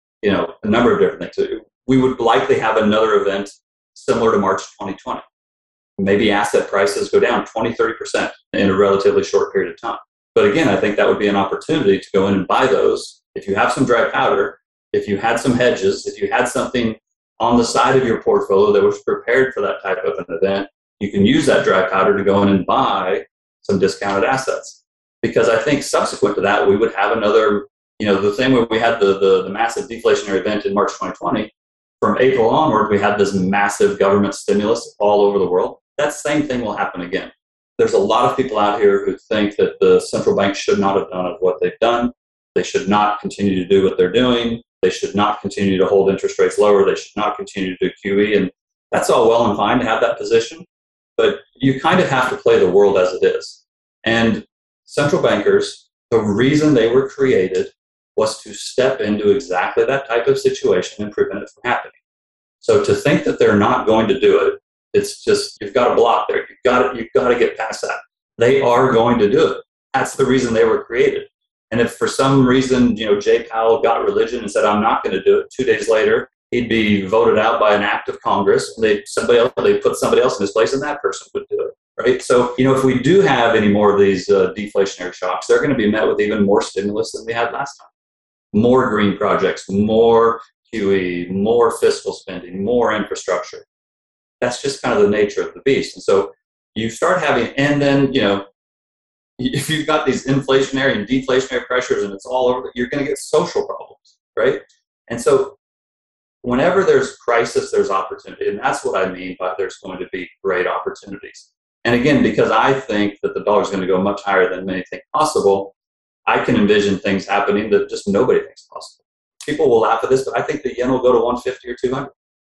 Speaker 3: a number of different things. We would likely have another event similar to March 2020. Maybe asset prices go down 20, 30% in a relatively short period of time. But again, I think that would be an opportunity to go in and buy those. If you have some dry powder, if you had some hedges, if you had something on the side of your portfolio that was prepared for that type of an event, you can use that dry powder to go in and buy some discounted assets. Because I think subsequent to that, we would have another, the same way we had the massive deflationary event in March 2020, from April onward, we had this massive government stimulus all over the world. That same thing will happen again. There's a lot of people out here who think that the central bank should not have done what they've done. They should not continue to do what they're doing. They should not continue to hold interest rates lower. They should not continue to do QE. And that's all well and fine to have that position. But you kind of have to play the world as it is. And central bankers, the reason they were created was to step into exactly that type of situation and prevent it from happening. So to think that they're not going to do it, it's just, you've got a block there. You've got to get past that. They are going to do it. That's the reason they were created. And if for some reason, Jay Powell got religion and said, I'm not going to do it, 2 days later, he'd be voted out by an act of Congress. And they put somebody else in his place, and that person would do it. Right? So, if we do have any more of these deflationary shocks, they're going to be met with even more stimulus than we had last time. More green projects, more QE, more fiscal spending, more infrastructure. That's just kind of the nature of the beast. And so you start having, and then, if you've got these inflationary and deflationary pressures and it's all over, you're going to get social problems, right? And so whenever there's crisis, there's opportunity. And that's what I mean by there's going to be great opportunities. And again, because I think that the dollar is going to go much higher than many think possible, I can envision things happening that just nobody thinks possible. People will laugh at this, but I think the yen will go to 150 or 200.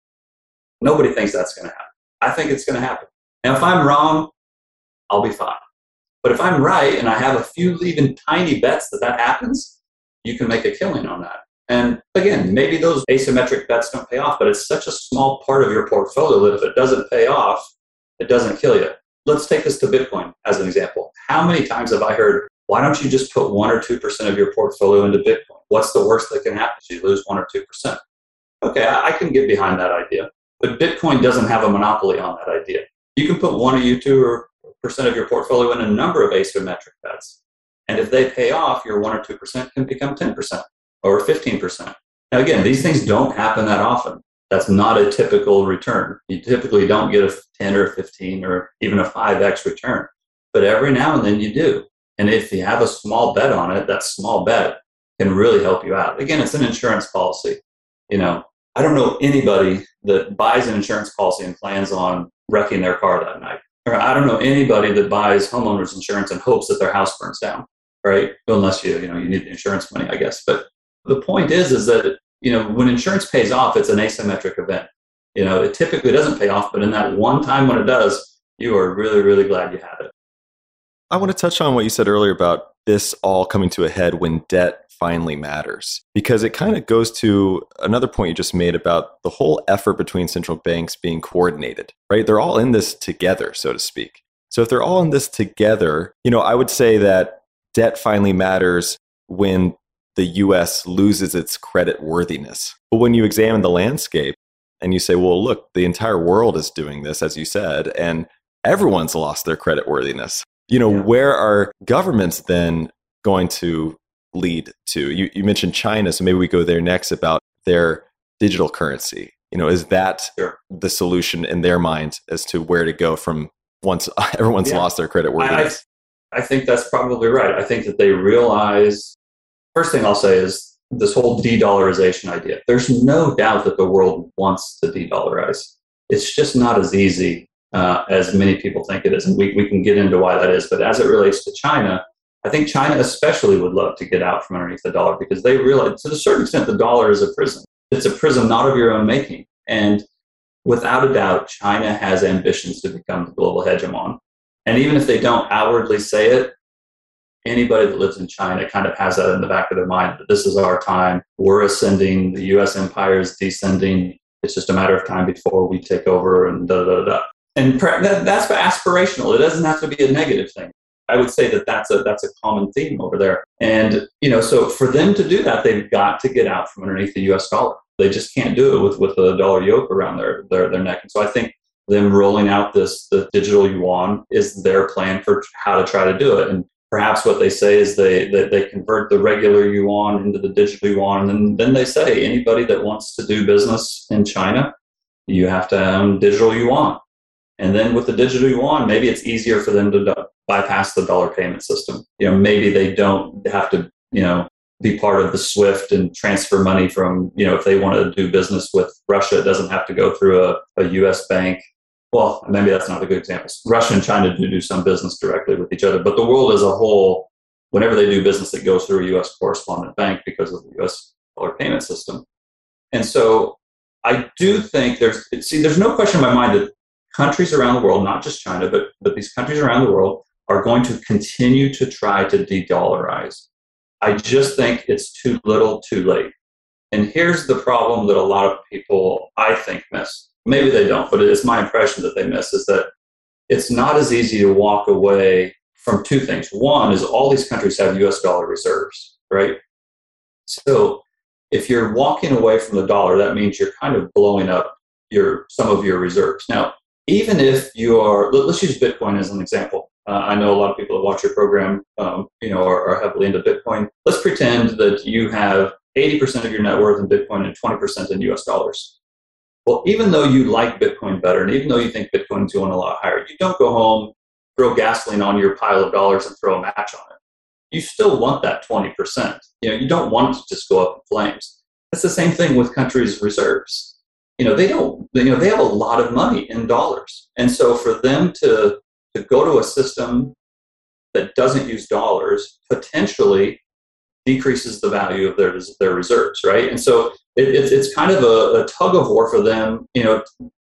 Speaker 3: Nobody thinks that's going to happen. I think it's going to happen. Now, if I'm wrong, I'll be fine. But if I'm right and I have a few even tiny bets that happens, you can make a killing on that. And again, maybe those asymmetric bets don't pay off, but it's such a small part of your portfolio that if it doesn't pay off, it doesn't kill you. Let's take this to Bitcoin as an example. How many times have I heard, why don't you just put 1 or 2% of your portfolio into Bitcoin? What's the worst that can happen? You lose 1 or 2%. Okay, I can get behind that idea. But Bitcoin doesn't have a monopoly on that idea. You can put 1 or 2% of your portfolio in a number of asymmetric bets. And if they pay off, your 1 or 2% can become 10% or 15%. Now, again, these things don't happen that often. That's not a typical return. You typically don't get a 10 or 15 or even a 5x return. But every now and then you do. And if you have a small bet on it, that small bet can really help you out. Again, it's an insurance policy. I don't know anybody that buys an insurance policy and plans on wrecking their car that night. Or I don't know anybody that buys homeowners insurance and hopes that their house burns down, right? Unless you need the insurance money, I guess. But the point is that, when insurance pays off, it's an asymmetric event. It typically doesn't pay off, but in that one time when it does, you are really, really glad you had it.
Speaker 2: I want to touch on what you said earlier about this all coming to a head when debt finally matters, because it kind of goes to another point you just made about the whole effort between central banks being coordinated, right? They're all in this together, so to speak. So if they're all in this together, I would say that debt finally matters when the US loses its credit worthiness. But when you examine the landscape and you say, well, look, the entire world is doing this, as you said, and everyone's lost their credit worthiness. Where are governments then going to lead to? You mentioned China, so maybe we go there next about their digital currency. Is that the solution in their mind as to where to go from once everyone's lost their credit worthiness?
Speaker 3: I think that's probably right. I think that they realize, first thing I'll say is this whole de-dollarization idea. There's no doubt that the world wants to de-dollarize. It's just not as easy as many people think it is. And we can get into why that is. But as it relates to China, I think China especially would love to get out from underneath the dollar because they realize, to a certain extent, the dollar is a prison. It's a prison not of your own making. And without a doubt, China has ambitions to become the global hegemon. And even if they don't outwardly say it, anybody that lives in China kind of has that in the back of their mind, that this is our time. We're ascending. The U.S. empire is descending. It's just a matter of time before we take over and da-da-da-da. And that's aspirational. It doesn't have to be a negative thing. I would say that that's a common theme over there. And, so for them to do that, they've got to get out from underneath the U.S. dollar. They just can't do it with the dollar yoke around their neck. And so I think them rolling out the digital yuan is their plan for how to try to do it. And perhaps what they say is they convert the regular yuan into the digital yuan. And then they say anybody that wants to do business in China, you have to own digital yuan. And then with the digital yuan, maybe it's easier for them to bypass the dollar payment system. Maybe they don't have to, be part of the SWIFT and transfer money from, if they want to do business with Russia, it doesn't have to go through a U.S. bank. Well, maybe that's not a good example. Russia and China do some business directly with each other, but the world as a whole, whenever they do business, it goes through a U.S. correspondent bank because of the U.S. dollar payment system. And so I do think there's no question in my mind that countries around the world, not just China, but these countries around the world are going to continue to try to de-dollarize. I just think it's too little, too late. And here's the problem that a lot of people, I think, miss. Maybe they don't, but it's my impression that they miss, is that it's not as easy to walk away from two things. One is all these countries have US dollar reserves, right? So if you're walking away from the dollar, that means you're kind of blowing up some of your reserves. Now, even if you are, let's use Bitcoin as an example. I know a lot of people that watch your program, are heavily into Bitcoin. Let's pretend that you have 80% of your net worth in Bitcoin and 20% in US dollars. Well, even though you like Bitcoin better, and even though you think Bitcoin's going a lot higher, you don't go home, throw gasoline on your pile of dollars and throw a match on it. You still want that 20%. You don't want it to just go up in flames. It's the same thing with countries' reserves. They have a lot of money in dollars. And so for them to go to a system that doesn't use dollars potentially decreases the value of their reserves, right? And so it's kind of a tug of war for them, to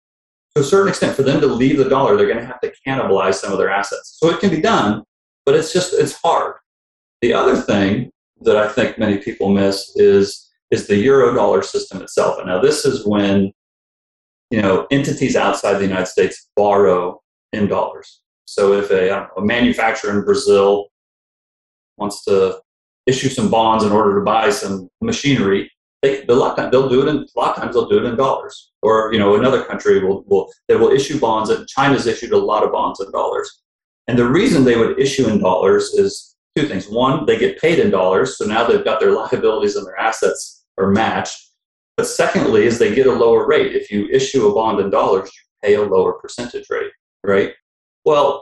Speaker 3: a certain extent. For them to leave the dollar, they're going to have to cannibalize some of their assets. So it can be done, but it's hard. The other thing that I think many people miss is the euro dollar system itself. And now this is when, entities outside the United States borrow in dollars. So if a manufacturer in Brazil wants to issue some bonds in order to buy some machinery, a lot of times they'll do it in dollars. Or another country will issue bonds, and China's issued a lot of bonds in dollars. And the reason they would issue in dollars is two things. One, they get paid in dollars, so now they've got their liabilities and their assets are matched. But secondly, is they get a lower rate. If you issue a bond in dollars, you pay a lower percentage rate, right? Well,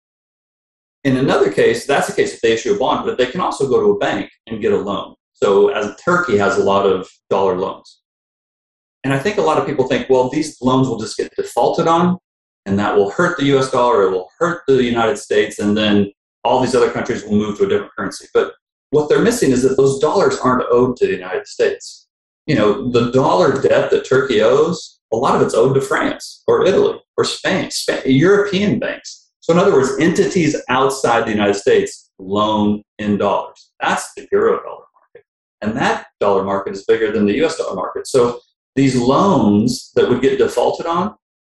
Speaker 3: in another case, that's the case if they issue a bond, but they can also go to a bank and get a loan. So as Turkey has a lot of dollar loans. And I think a lot of people think, well, these loans will just get defaulted on, and that will hurt the US dollar, it will hurt the United States, and then all these other countries will move to a different currency. But what they're missing is that those dollars aren't owed to the United States. The dollar debt that Turkey owes, a lot of it's owed to France or Italy or Spain, European banks. So in other words, entities outside the United States loan in dollars. That's the euro dollar market. And that dollar market is bigger than the US dollar market. So these loans that would get defaulted on,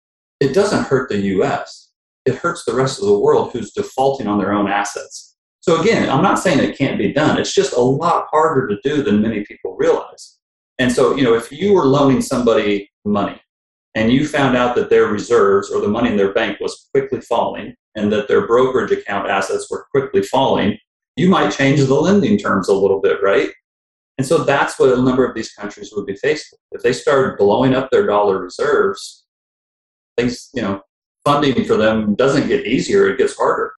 Speaker 3: it doesn't hurt the US. It hurts the rest of the world who's defaulting on their own assets. So again, I'm not saying it can't be done. It's just a lot harder to do than many people realize. And so, if you were loaning somebody money and you found out that their reserves or the money in their bank was quickly falling and that their brokerage account assets were quickly falling, you might change the lending terms a little bit, right? And so that's what a number of these countries would be faced with. If they started blowing up their dollar reserves, things, funding for them doesn't get easier, it gets harder.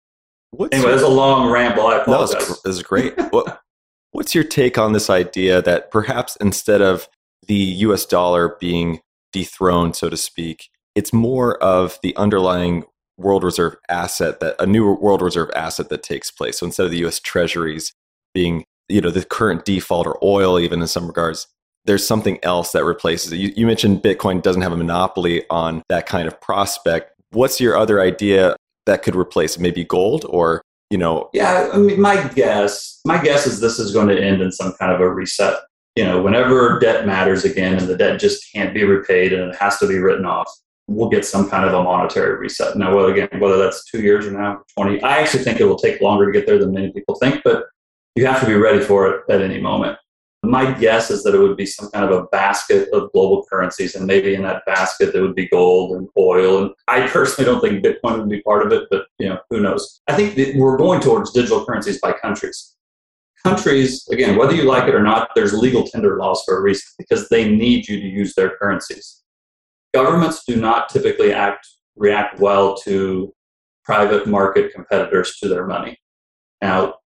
Speaker 3: Anyway, that's a long ramble. I apologize.
Speaker 2: No, this is great. What's your take on this idea that perhaps instead of the US dollar being dethroned, so to speak, it's more of the underlying world reserve asset, that a new world reserve asset that takes place? So instead of the US treasuries being, the current default, or oil even in some regards, there's something else that replaces it. You mentioned Bitcoin doesn't have a monopoly on that kind of prospect. What's your other idea that could replace it? Maybe gold, or
Speaker 3: Yeah, I mean, my guess is this is going to end in some kind of a reset. Whenever debt matters again and the debt just can't be repaid and it has to be written off, we'll get some kind of a monetary reset. Now, whether that's 2 years or now, 20, I actually think it will take longer to get there than many people think, but you have to be ready for it at any moment. My guess is that it would be some kind of a basket of global currencies, and maybe in that basket there would be gold and oil. And I personally don't think Bitcoin would be part of it, but who knows? I think that we're going towards digital currencies by countries. Countries, again, whether you like it or not, there's legal tender laws for a reason, because they need you to use their currencies. Governments do not typically react well to private market competitors to their money. Now,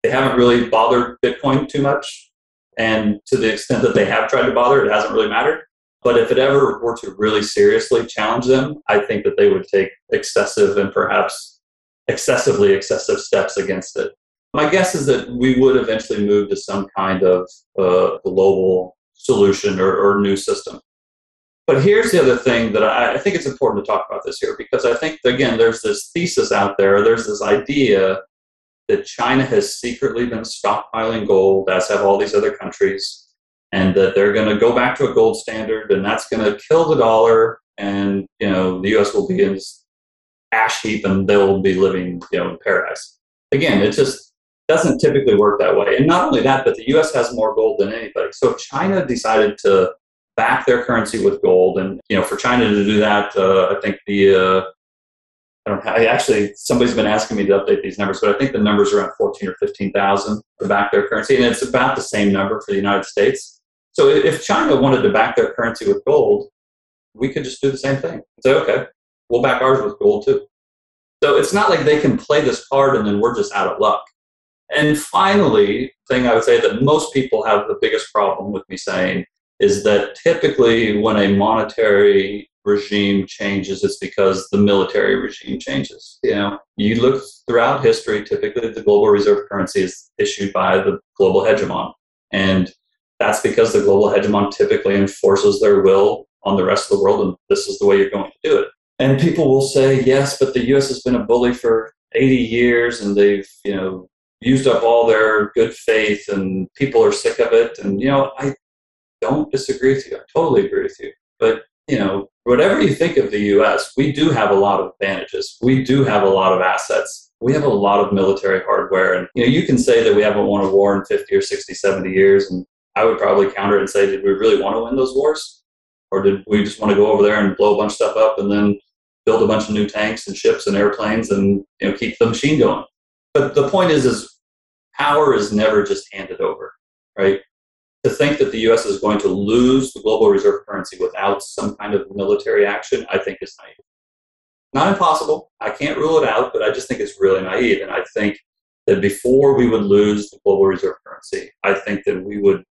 Speaker 3: They haven't really bothered Bitcoin too much. And to the extent that they have tried to bother, it hasn't really mattered. But if it ever were to really seriously challenge them, I think that they would take excessive and perhaps excessively excessive steps against it. My guess is that we would eventually move to some kind of global solution or new system. But here's the other thing that I think it's important to talk about this here, because I think, again, there's this thesis out there, there's this idea that China has secretly been stockpiling gold, as have all these other countries, and that they're going to go back to a gold standard, and that's going to kill the dollar, and the U.S. will be in this ash heap, and they'll be living in paradise. Again, it just doesn't typically work that way. And not only that, but the U.S. has more gold than anybody. So if China decided to back their currency with gold, and for China to do that, I think somebody's been asking me to update these numbers, but I think the numbers are around 14 or 15,000 to back their currency, and it's about the same number for the United States. So if China wanted to back their currency with gold, we could just do the same thing. Say, okay, we'll back ours with gold too. So it's not like they can play this card and then we're just out of luck. And finally, the thing I would say that most people have the biggest problem with me saying is that typically when a monetary regime changes, it's because the military regime changes. You look throughout history, typically the global reserve currency is issued by the global hegemon. And that's because the global hegemon typically enforces their will on the rest of the world, and this is the way you're going to do it. And people will say, yes, but the U.S. has been a bully for 80 years, and they've, used up all their good faith, and people are sick of it. And, I don't disagree with you. I totally agree with you. But, whatever you think of the U.S., we do have a lot of advantages. We do have a lot of assets. We have a lot of military hardware. And, you can say that we haven't won a war in 50 or 60, 70 years. And I would probably counter it and say, did we really want to win those wars? Or did we just want to go over there and blow a bunch of stuff up and then build a bunch of new tanks and ships and airplanes and keep the machine going? But the point is power is never just handed over, right? To think that the U.S. is going to lose the global reserve currency without some kind of military action, I think is naive. Not impossible. I can't rule it out, but I just think it's really naive. And I think that before we would lose the global reserve currency, I think that we would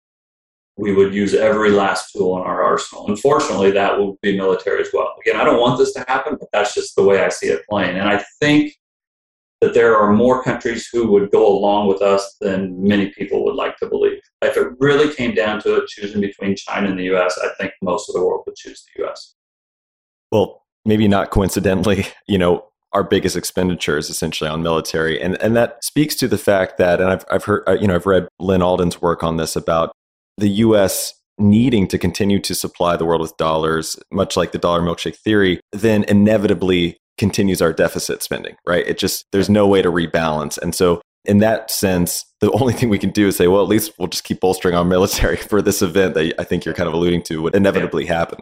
Speaker 3: use every last tool in our arsenal. Unfortunately, that will be military as well. Again, I don't want this to happen, but that's just the way I see it playing. And I think that there are more countries who would go along with us than many people would like to believe. If it really came down to it, choosing between China and the U.S., I think most of the world would choose the U.S.
Speaker 2: Well, maybe not coincidentally, our biggest expenditure is essentially on military. And that speaks to the fact that, and I've heard, I've read Lynn Alden's work on this about the U.S. needing to continue to supply the world with dollars, much like the dollar milkshake theory, then inevitably continues our deficit spending, right? There's no way to rebalance. And so in that sense, the only thing we can do is say, well, at least we'll just keep bolstering our military for this event that I think you're kind of alluding to would inevitably happen.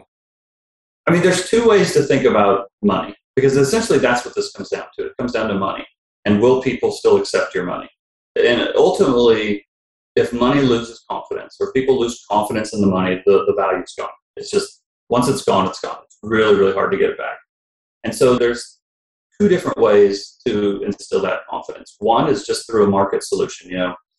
Speaker 3: I mean, there's two ways to think about money, because essentially that's what this comes down to. It comes down to money. And will people still accept your money? And ultimately, if money loses confidence, or people lose confidence in the money, the value's gone. It's just, once it's gone, it's gone. It's really, really hard to get it back. And so there's two different ways to instill that confidence. One is just through a market solution.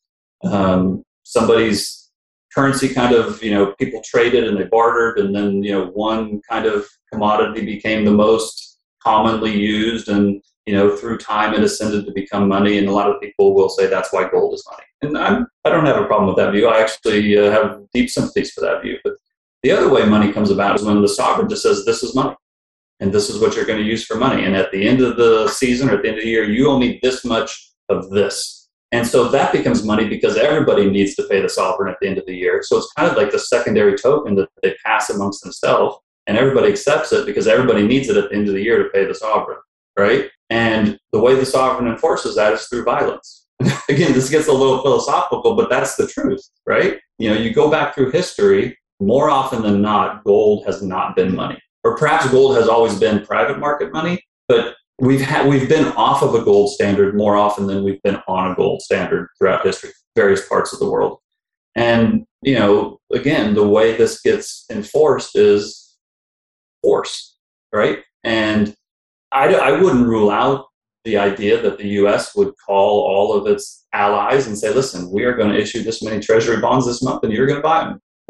Speaker 3: Somebody's currency kind of, people traded and they bartered, and then, one kind of commodity became the most commonly used, and, through time it ascended to become money. And a lot of people will say that's why gold is money. And I don't have a problem with that view. I actually have deep sympathies for that view. But the other way money comes about is when the sovereign just says, this is money, and this is what you're going to use for money. And at the end of the season or at the end of the year, you owe me this much of this. And so that becomes money because everybody needs to pay the sovereign at the end of the year. So it's kind of like the secondary token that they pass amongst themselves, and everybody accepts it because everybody needs it at the end of the year to pay the sovereign, right? And the way the sovereign enforces that is through violence. Again, this gets a little philosophical, but that's the truth, right? You go back through history, more often than not, gold has not been money. Or perhaps gold has always been private market money, but we've been off of a gold standard more often than we've been on a gold standard throughout history, various parts of the world. And, again, the way this gets enforced is force, right? And I wouldn't rule out the idea that the U.S. would call all of its allies and say, listen, we are going to issue this many treasury bonds this month and you're going to buy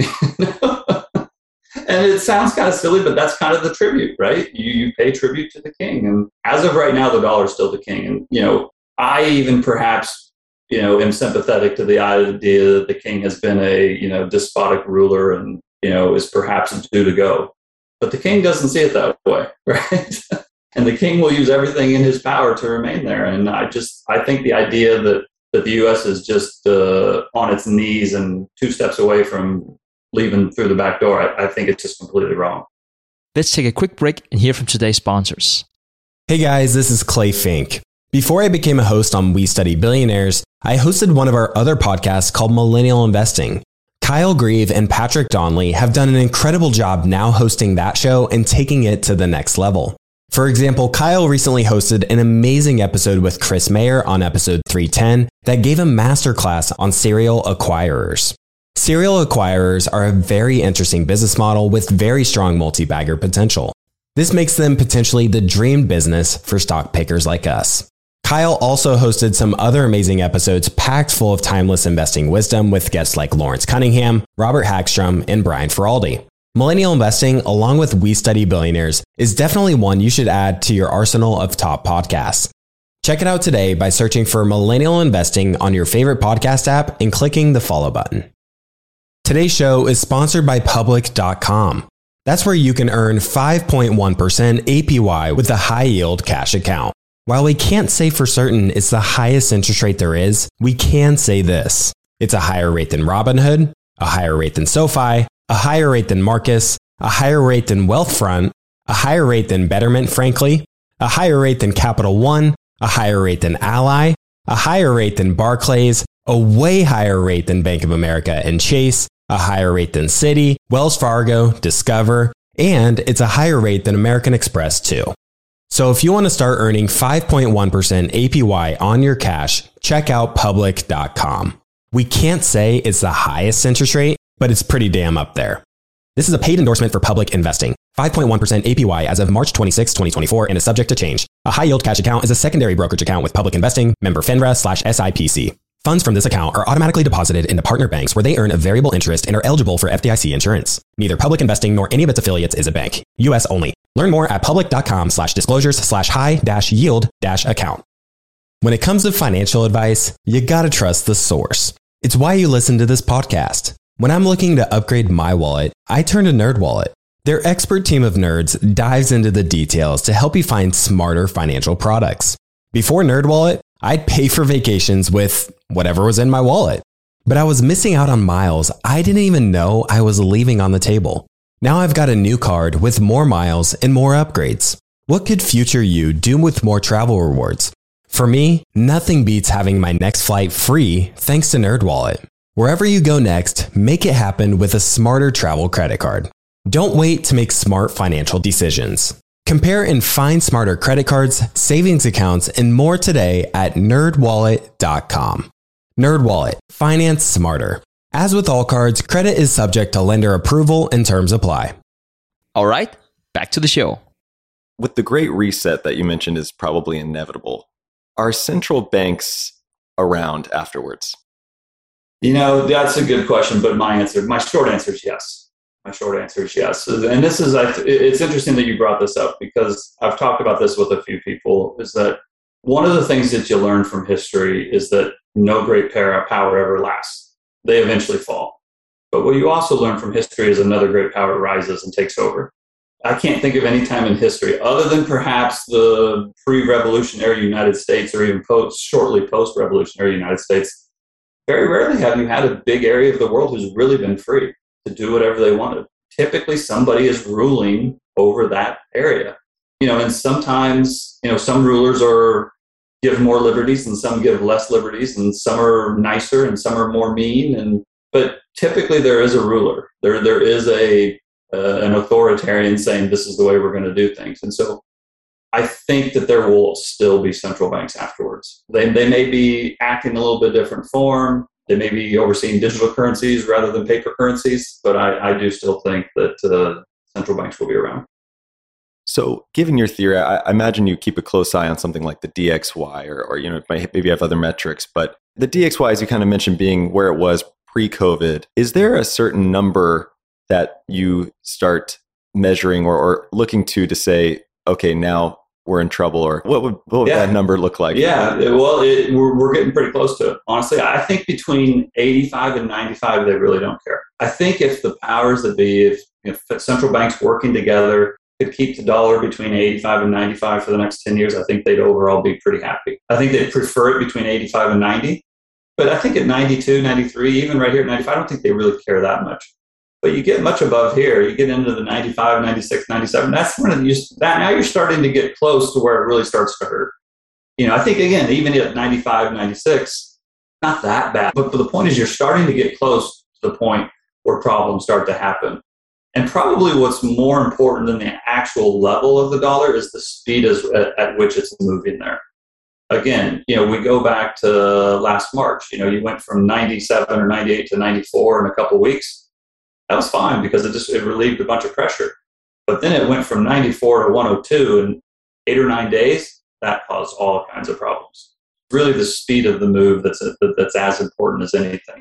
Speaker 3: them. And it sounds kind of silly, but that's kind of the tribute, right? You pay tribute to the king. And as of right now, the dollar is still the king. And, I even perhaps, am sympathetic to the idea that the king has been a, despotic ruler and, is perhaps due to go. But the king doesn't see it that way, right? And the king will use everything in his power to remain there. And I think the idea that the U.S. is just on its knees and 2 steps away from leaving through the back door, I think it's just completely wrong.
Speaker 4: Let's take a quick break and hear from today's sponsors.
Speaker 5: Hey guys, this is Clay Fink. Before I became a host on We Study Billionaires, I hosted one of our other podcasts called Millennial Investing. Kyle Grieve and Patrick Donnelly have done an incredible job now hosting that show and taking it to the next level. For example, Kyle recently hosted an amazing episode with Chris Mayer on episode 310 that gave a masterclass on serial acquirers. Serial acquirers are a very interesting business model with very strong multi-bagger potential. This makes them potentially the dream business for stock pickers like us. Kyle also hosted some other amazing episodes packed full of timeless investing wisdom with guests like Lawrence Cunningham, Robert Hagstrom, and Brian Feraldi. Millennial Investing, along with We Study Billionaires, is definitely one you should add to your arsenal of top podcasts. Check it out today by searching for Millennial Investing on your favorite podcast app and clicking the follow button. Today's show is sponsored by Public.com. That's where you can earn 5.1% APY with a high-yield cash account. While we can't say for certain it's the highest interest rate there is, we can say this. It's a higher rate than Robinhood, a higher rate than SoFi, a higher rate than Marcus, a higher rate than Wealthfront, a higher rate than Betterment, frankly, a higher rate than Capital One, a higher rate than Ally, a higher rate than Barclays, a way higher rate than Bank of America and Chase, a higher rate than Citi, Wells Fargo, Discover, and it's a higher rate than American Express too. So if you want to start earning 5.1% APY on your cash, check out Public.com. We can't say it's the highest interest rate, but it's pretty damn up there. This is a paid endorsement for Public Investing. 5.1% APY as of March 26, 2024 and is subject to change. A high-yield cash account is a secondary brokerage account with Public Investing, member FINRA/SIPC. Funds from this account are automatically deposited into partner banks where they earn a variable interest and are eligible for FDIC insurance. Neither Public Investing nor any of its affiliates is a bank. U.S. only. Learn more at public.com/disclosures/high-yield-account. When it comes to financial advice, you gotta trust the source. It's why you listen to this podcast. When I'm looking to upgrade my wallet, I turn to NerdWallet. Their expert team of nerds dives into the details to help you find smarter financial products. Before NerdWallet, I'd pay for vacations with whatever was in my wallet. But I was missing out on miles I didn't even know I was leaving on the table. Now I've got a new card with more miles and more upgrades. What could future you do with more travel rewards? For me, nothing beats having my next flight free thanks to NerdWallet. Wherever you go next, make it happen with a smarter travel credit card. Don't wait to make smart financial decisions. Compare and find smarter credit cards, savings accounts, and more today at nerdwallet.com. NerdWallet. Finance smarter. As with all cards, credit is subject to lender approval and terms apply.
Speaker 4: All right, back to the show.
Speaker 2: With the Great Reset that you mentioned is probably inevitable, are central banks around afterwards?
Speaker 3: That's a good question, but my short answer is yes. My short answer is yes. And this is, it's interesting that you brought this up because I've talked about this with a few people, is that one of the things that you learn from history is that no great power ever lasts. They eventually fall. But what you also learn from history is another great power rises and takes over. I can't think of any time in history, other than perhaps the pre-revolutionary United States or even shortly post-revolutionary United States. Very rarely have you had a big area of the world who's really been free to do whatever they wanted. Typically, somebody is ruling over that area. And sometimes, some rulers give more liberties and some give less liberties, and some are nicer and some are more mean. But typically, there is a ruler. There is an authoritarian saying this is the way we're going to do things. And so I think that there will still be central banks afterwards. They may be acting a little bit different form. They may be overseeing digital currencies rather than paper currencies, but I do still think that central banks will be around.
Speaker 2: So given your theory, I imagine you keep a close eye on something like the DXY or maybe you have other metrics, but the DXY, as you kind of mentioned, being where it was pre-COVID, is there a certain number that you start measuring or looking to say, okay, now we're in trouble, or what would that number look like?
Speaker 3: Yeah, well, we're getting pretty close to it. Honestly, I think between 85 and 95, they really don't care. I think if the powers that be, if central banks working together could keep the dollar between 85 and 95 for the next 10 years, I think they'd overall be pretty happy. I think they'd prefer it between 85 and 90. But I think at 92, 93, even right here at 95, I don't think they really care that much. But you get much above here, you get into the 95, 96, 97, that's when now you're starting to get close to where it really starts to hurt. I think, again, even at 95, 96, not that bad. But the point is you're starting to get close to the point where problems start to happen. And probably what's more important than the actual level of the dollar is the speed at which it's moving there. Again, we go back to last March. You went from 97 or 98 to 94 in a couple of weeks. That was fine because it relieved a bunch of pressure. But then it went from 94 to 102 in 8 or 9 days. That caused all kinds of problems. Really, the speed of the move that's as important as anything.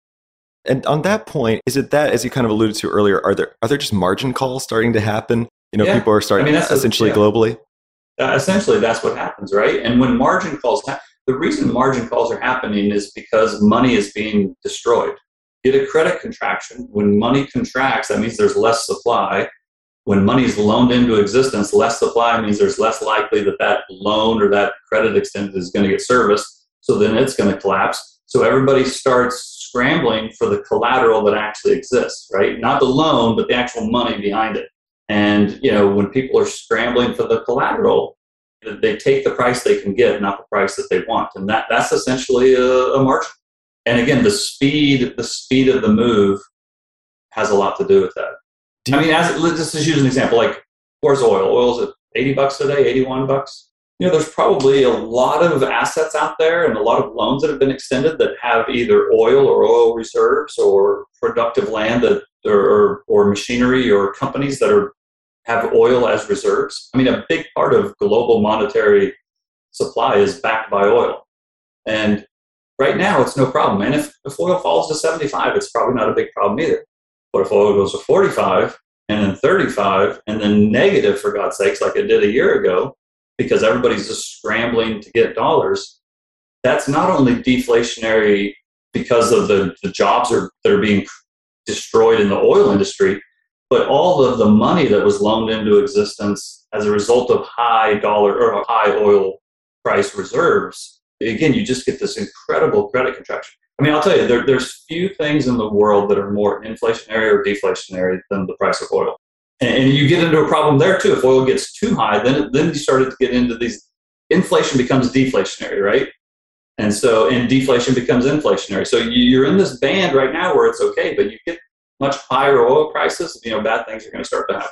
Speaker 2: And on that point, is it that, as you kind of alluded to earlier, are there just margin calls starting to happen? People are starting essentially globally.
Speaker 3: Essentially, that's what happens, right? And when margin calls the reason margin calls are happening is because money is being destroyed. Get a credit contraction. When money contracts, that means there's less supply. When money is loaned into existence, less supply means there's less likely that loan or that credit extension is going to get serviced. So then it's going to collapse. So everybody starts scrambling for the collateral that actually exists, right? Not the loan, but the actual money behind it. And, when people are scrambling for the collateral, they take the price they can get, not the price that they want. And that's essentially a margin. And again, the speed of the move has a lot to do with that. Let's just use an example. Like, where's oil? Oil's at $80 today, $81. There's probably a lot of assets out there and a lot of loans that have been extended that have either oil or oil reserves or productive land or machinery or companies that have oil as reserves. A big part of global monetary supply is backed by oil. And right now, it's no problem. And if oil falls to 75, it's probably not a big problem either. But if oil goes to 45 and then 35 and then negative, for God's sakes, like it did a year ago, because everybody's just scrambling to get dollars, that's not only deflationary because of the jobs that are being destroyed in the oil industry, but all of the money that was loaned into existence as a result of high dollar or high oil price reserves. Again, you just get this incredible credit contraction. I'll tell you, there's few things in the world that are more inflationary or deflationary than the price of oil. And you get into a problem there too. If oil gets too high, then you started to get into these, inflation becomes deflationary, right? And deflation becomes inflationary. So you're in this band right now where it's okay, but you get much higher oil prices, bad things are going to start to happen.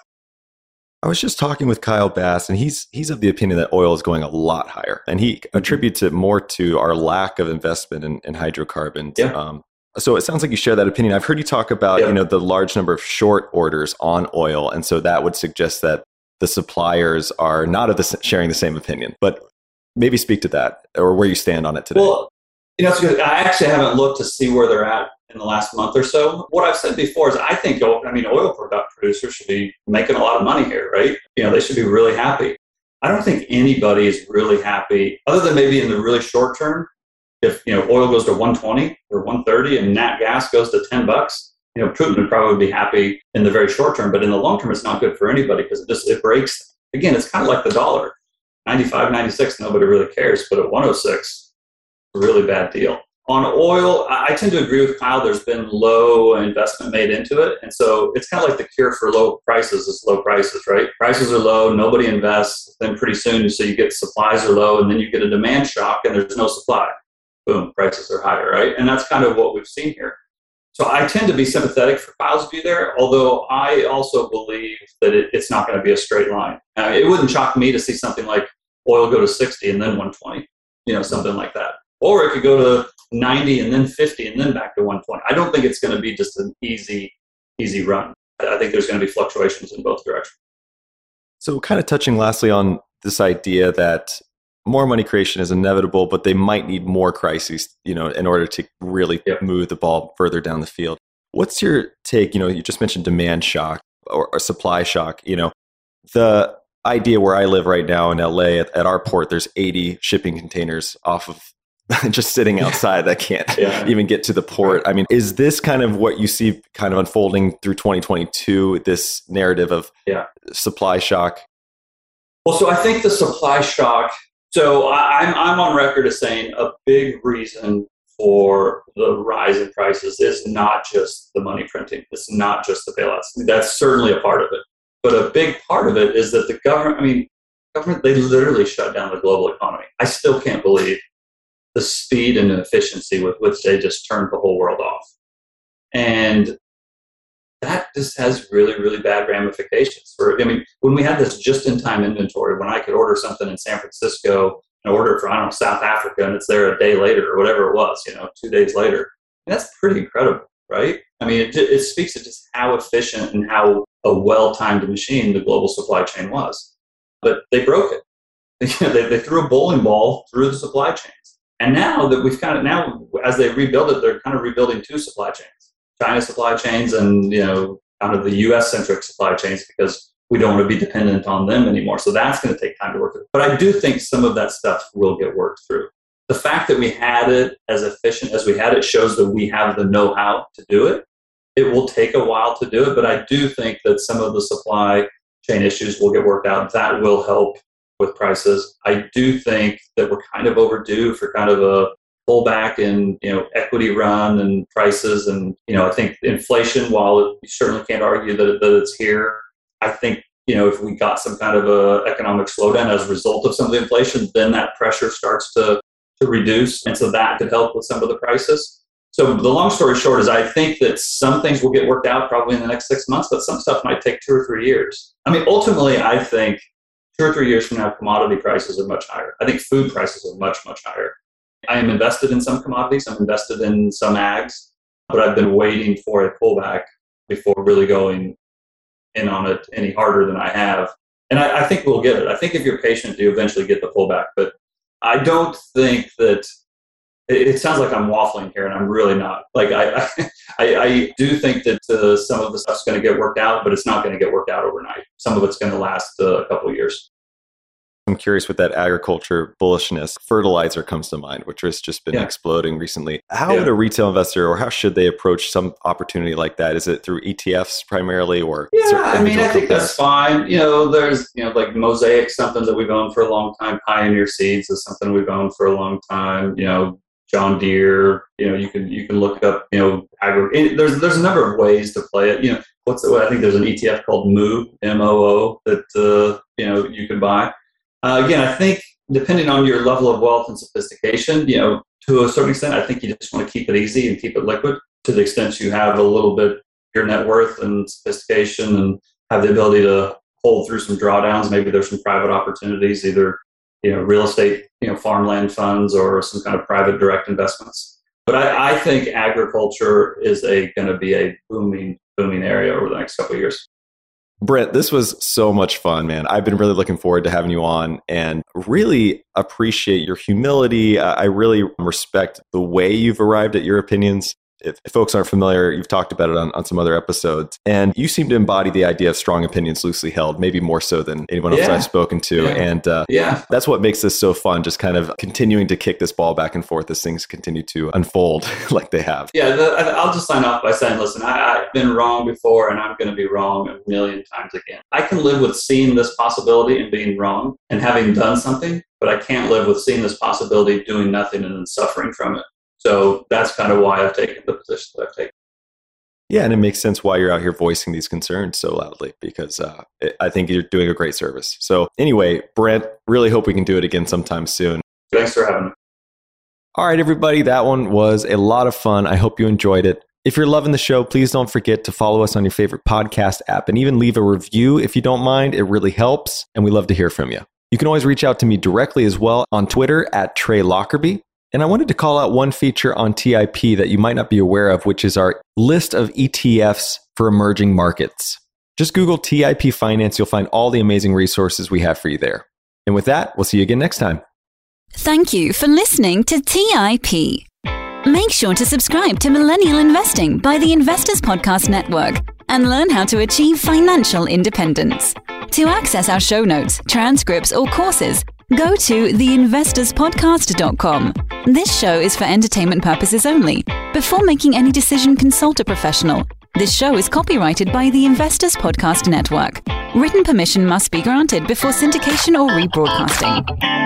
Speaker 2: I was just talking with Kyle Bass, and he's of the opinion that oil is going a lot higher, and he attributes it more to our lack of investment in hydrocarbons.
Speaker 3: Yeah.
Speaker 2: So it sounds like you share that opinion. I've heard you talk about the large number of short orders on oil, and so that would suggest that the suppliers are not sharing the same opinion. But maybe speak to that or where you stand on it today.
Speaker 3: Well, it's good. I actually haven't looked to see where they're at in the last month or so. What I've said before is I think, oil producers should be making a lot of money here, right? They should be really happy. I don't think anybody is really happy, other than maybe in the really short term. If oil goes to 120 or 130 and nat gas goes to $10, Putin would probably be happy in the very short term. But in the long term, it's not good for anybody because it breaks. Again, it's kind of like the dollar. 95, 96, nobody really cares. But at 106, a really bad deal. On oil, I tend to agree with Kyle. There's been low investment made into it. And so it's kind of like the cure for low prices is low prices, right? Prices are low, nobody invests. Then pretty soon, so you get supplies are low, and then you get a demand shock and there's no supply. Boom, prices are higher, right? And that's kind of what we've seen here. So I tend to be sympathetic for Kyle's view there, although I also believe that it's not going to be a straight line. It wouldn't shock me to see something like oil go to 60 and then 120, something like that. Or it could go to 90 and then 50 and then back to 120. I don't think it's going to be just an easy run. I think there's going to be fluctuations in both directions.
Speaker 2: So kind of touching lastly on this idea that more money creation is inevitable, but they might need more crises, in order to really move the ball further down the field. What's your take? You just mentioned demand shock or supply shock. The idea where I live right now in LA at our port, there's 80 shipping containers off of just sitting outside that can't even get to the port. I mean, is this kind of what you see kind of unfolding through 2022, this narrative of supply shock?
Speaker 3: Well, so I think the supply shock, so I'm on record as saying a big reason for the rise in prices is not just the money printing. It's not just the bailouts. That's certainly a part of it. But a big part of it is that the government, they literally shut down the global economy. I still can't believe the speed and efficiency with which they just turned the whole world off. And that just has really, really bad ramifications. When we had this just-in-time inventory, when I could order something in San Francisco and order it from, South Africa, and it's there a day later or whatever it was, 2 days later, that's pretty incredible, right? I mean, it speaks to just how efficient and how a well-timed machine the global supply chain was. But they broke it. They threw a bowling ball through the supply chains. And now that as they rebuild it, they're kind of rebuilding two supply chains. China supply chains and, kind of the US-centric supply chains, because we don't want to be dependent on them anymore. So that's going to take time to work through. But I do think some of that stuff will get worked through. The fact that we had it as efficient as we had it shows that we have the know-how to do it. It will take a while to do it, but I do think that some of the supply chain issues will get worked out. That will help with prices. I do think that we're kind of overdue for kind of a pullback in equity run and prices, and I think inflation, while you certainly can't argue that it's here, I think if we got some kind of a economic slowdown as a result of some of the inflation, then that pressure starts to reduce, and so that could help with some of the prices. So the long story short is I think that some things will get worked out probably in the next 6 months, but some stuff might take 2 or 3 years. I mean, ultimately, I think 2 or 3 years from now, commodity prices are much higher. I think food prices are much, much higher. I am invested in some commodities. I'm invested in some ags, but I've been waiting for a pullback before really going in on it any harder than I have. And I think we'll get it. I think if you're patient, you eventually get the pullback. But I don't think that it sounds like I'm waffling here, and I'm really not. Like I do think that some of the stuff's going to get worked out, but it's not going to get worked out overnight. Some of it's going to last a couple of years.
Speaker 2: I'm curious with that agriculture bullishness. Fertilizer comes to mind, which has just been exploding recently. How would a retail investor, or how should they approach some opportunity like that? Is it through ETFs primarily, or?
Speaker 3: I think that's fine. There's like Mosaic, something that we've owned for a long time. Pioneer Seeds is something we've owned for a long time. John Deere. You can look up. There's a number of ways to play it. I think there's an ETF called Moo, MOO, that you can buy. Again, I think depending on your level of wealth and sophistication, to a certain extent, I think you just want to keep it easy and keep it liquid. To the extent you have a little bit your net worth and sophistication and have the ability to hold through some drawdowns, maybe there's some private opportunities, either real estate, farmland funds, or some kind of private direct investments. But I think agriculture is going to be a booming area over the next couple of years.
Speaker 2: Brent, this was so much fun, man. I've been really looking forward to having you on and really appreciate your humility. I really respect the way you've arrived at your opinions. If folks aren't familiar, you've talked about it on some other episodes. And you seem to embody the idea of strong opinions loosely held, maybe more so than anyone else I've spoken to. And that's what makes this so fun, just kind of continuing to kick this ball back and forth as things continue to unfold like they have.
Speaker 3: I'll just sign off by saying, listen, I've been wrong before, and I'm going to be wrong a million times again. I can live with seeing this possibility and being wrong and having done something, but I can't live with seeing this possibility, doing nothing, and then suffering from it. So that's kind of why I've taken the position that I've taken.
Speaker 2: Yeah, and it makes sense why you're out here voicing these concerns so loudly, because I think you're doing a great service. So anyway, Brent, really hope we can do it again sometime soon.
Speaker 3: Thanks for having me.
Speaker 2: All right, everybody, that one was a lot of fun. I hope you enjoyed it. If you're loving the show, please don't forget to follow us on your favorite podcast app and even leave a review if you don't mind. It really helps, and we love to hear from you. You can always reach out to me directly as well on Twitter at Trey Lockerbie. And I wanted to call out one feature on TIP that you might not be aware of, which is our list of ETFs for emerging markets. Just Google TIP Finance. You'll find all the amazing resources we have for you there. And with that, we'll see you again next time.
Speaker 1: Thank you for listening to TIP. Make sure to subscribe to Millennial Investing by the Investors Podcast Network and learn how to achieve financial independence. To access our show notes, transcripts, or courses, go to theinvestorspodcast.com. This show is for entertainment purposes only. Before making any decision, consult a professional. This show is copyrighted by the Investors Podcast Network. Written permission must be granted before syndication or rebroadcasting.